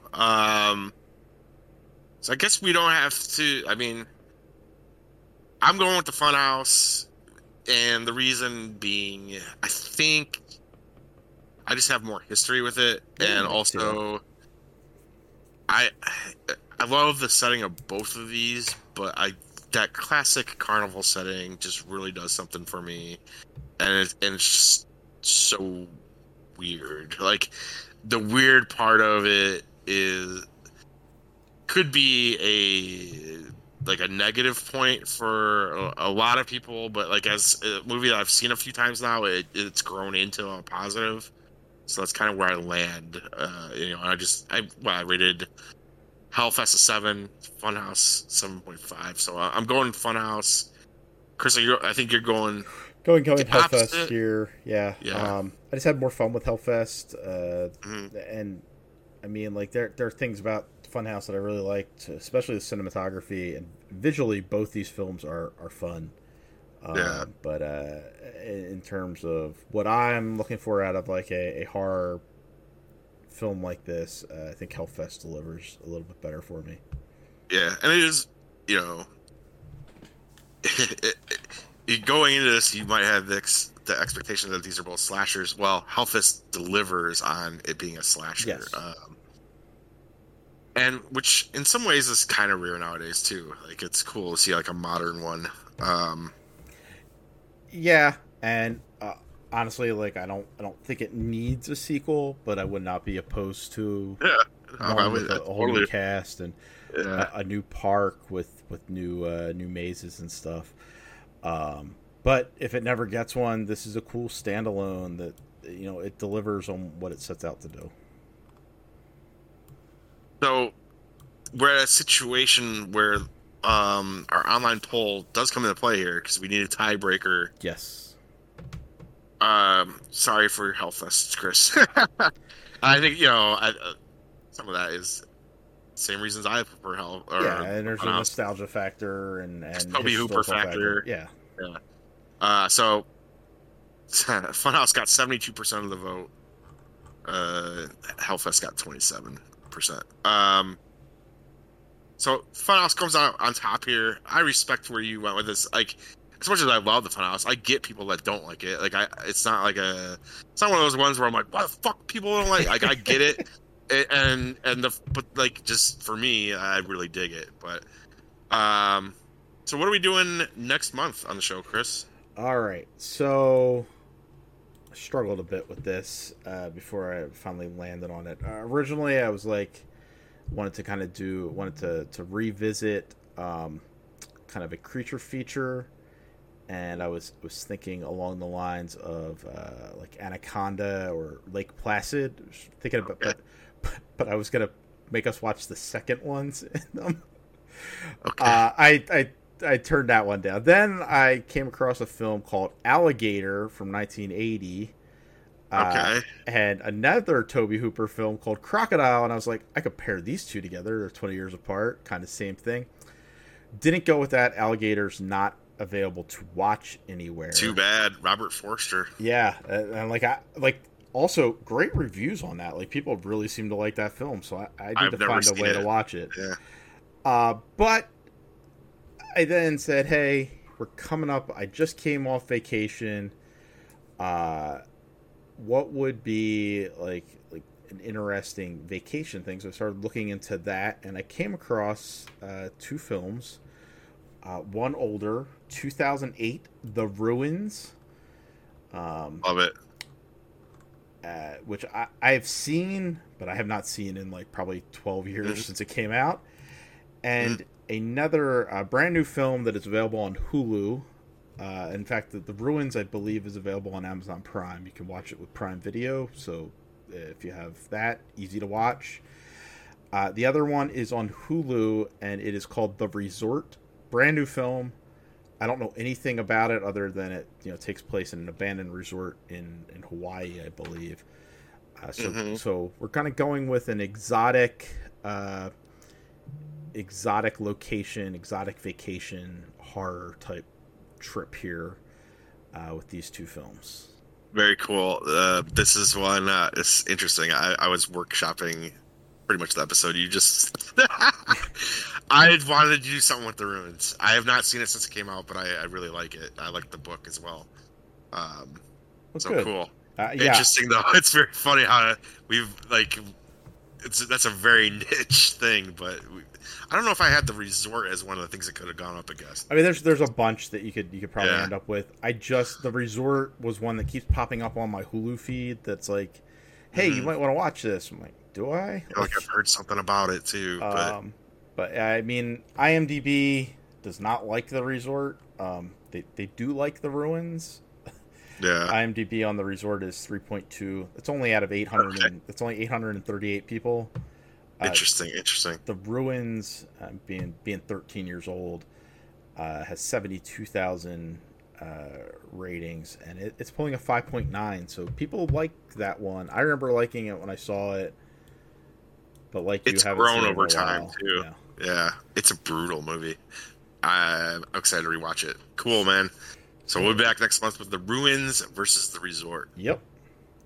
So I guess we don't have to. I mean, I'm going with the Funhouse, and the reason being, I think I just have more history with it, and also I love the setting of both of these, but that classic carnival setting just really does something for me, and it's just so weird. Like the weird part of it could be a negative point for a lot of people, but like as a movie that I've seen a few times now, it's grown into a positive. So that's kind of where I land. I rated Hellfest a 7, Funhouse 7.5. So I'm going Funhouse. Chris, I think you're going Hellfest opposite here. Yeah. I just had more fun with Hellfest, and I mean, like there are things about Funhouse that I really liked, especially the cinematography and visually. Both these films are fun. But in terms of what I'm looking for out of like a horror film like this, I think Hellfest delivers a little bit better for me. Yeah, and it is, going into this, you might have the expectation that these are both slashers. Well, Hellfest delivers on it being a slasher. Yes. And which in some ways is kind of rare nowadays too. Like it's cool to see like a modern one. Yeah, and honestly, like I don't think it needs a sequel, but I would not be opposed to with a whole new cast and a new park with new mazes and stuff. But if it never gets one, this is a cool standalone that it delivers on what it sets out to do. So we're at a situation where our online poll does come into play here because we need a tiebreaker. Yes. Sorry for your Hellfest, Chris. I think some of that is the same reasons I prefer Hell. And there's a nostalgia factor and Toby Hooper factor. Yeah. So Funhouse got 72% of the vote. Hellfest got 27%. So Funhouse comes out on top here. I respect where you went with this. Like, as much as I love the Funhouse, I get people that don't like it. Like, it's not one of those ones where I'm like, why the fuck people don't like? Like, I get it, but like, just for me, I really dig it. But, so what are we doing next month on the show, Chris? All right, so I struggled a bit with this before I finally landed on it. Originally, I was like, wanted to revisit kind of a creature feature, and I was thinking along the lines of like Anaconda or Lake Placid. Thinking about, but I was gonna make us watch the second ones in them. Okay. I turned that one down. Then I came across a film called Alligator from 1980. And another Toby Hooper film called Crocodile, and I was like, I could pair these two together. They're 20 years apart, kind of same thing. Didn't go with that. Alligator's not available to watch anywhere. Too bad. Robert Forster. Yeah, and also great reviews on that. Like people really seem to like that film, so I need to find a way to watch it. Yeah. But I then said, hey, we're coming up. I just came off vacation. What would be like an interesting vacation thing? So I started looking into that, and I came across 2 films. One older, 2008, The Ruins. Love it. which I've seen, but I have not seen in like probably 12 years since it came out. And another brand new film that is available on Hulu. In fact, the Ruins, I believe, is available on Amazon Prime. You can watch it with Prime Video, so if you have that, easy to watch. The other one is on Hulu, and it is called The Resort. Brand new film. I don't know anything about it other than it takes place in an abandoned resort in Hawaii, I believe. So we're kind of going with an exotic location, exotic vacation, horror type trip here with these two films. Very cool. This is one. It's interesting. I was workshopping pretty much the episode you just. I wanted to do something with The Ruins. I have not seen it since it came out, but I really like it. I like the book as well. So good. Cool. Interesting though. It's very funny how we've like. That's a very niche thing, but I don't know if I had The Resort as one of the things that could have gone up against. I mean, there's a bunch that you could probably end up with. The Resort was one that keeps popping up on my Hulu feed. That's like, hey, you might want to watch this. I'm like, do I? Like I've heard something about it too. But I mean, IMDb does not like The Resort. They do like The Ruins. Yeah. IMDb on The Resort is 3.2. It's only out of 800. Okay. It's only 838 people. Interesting. The Ruins, being 13 years old, has 72,000 ratings, and it's pulling a 5.9. So people like that one. I remember liking it when I saw it, but it's grown over time too. Yeah, it's a brutal movie. I'm excited to rewatch it. Cool, man. So we'll be back next month with The Ruins versus The Resort. Yep.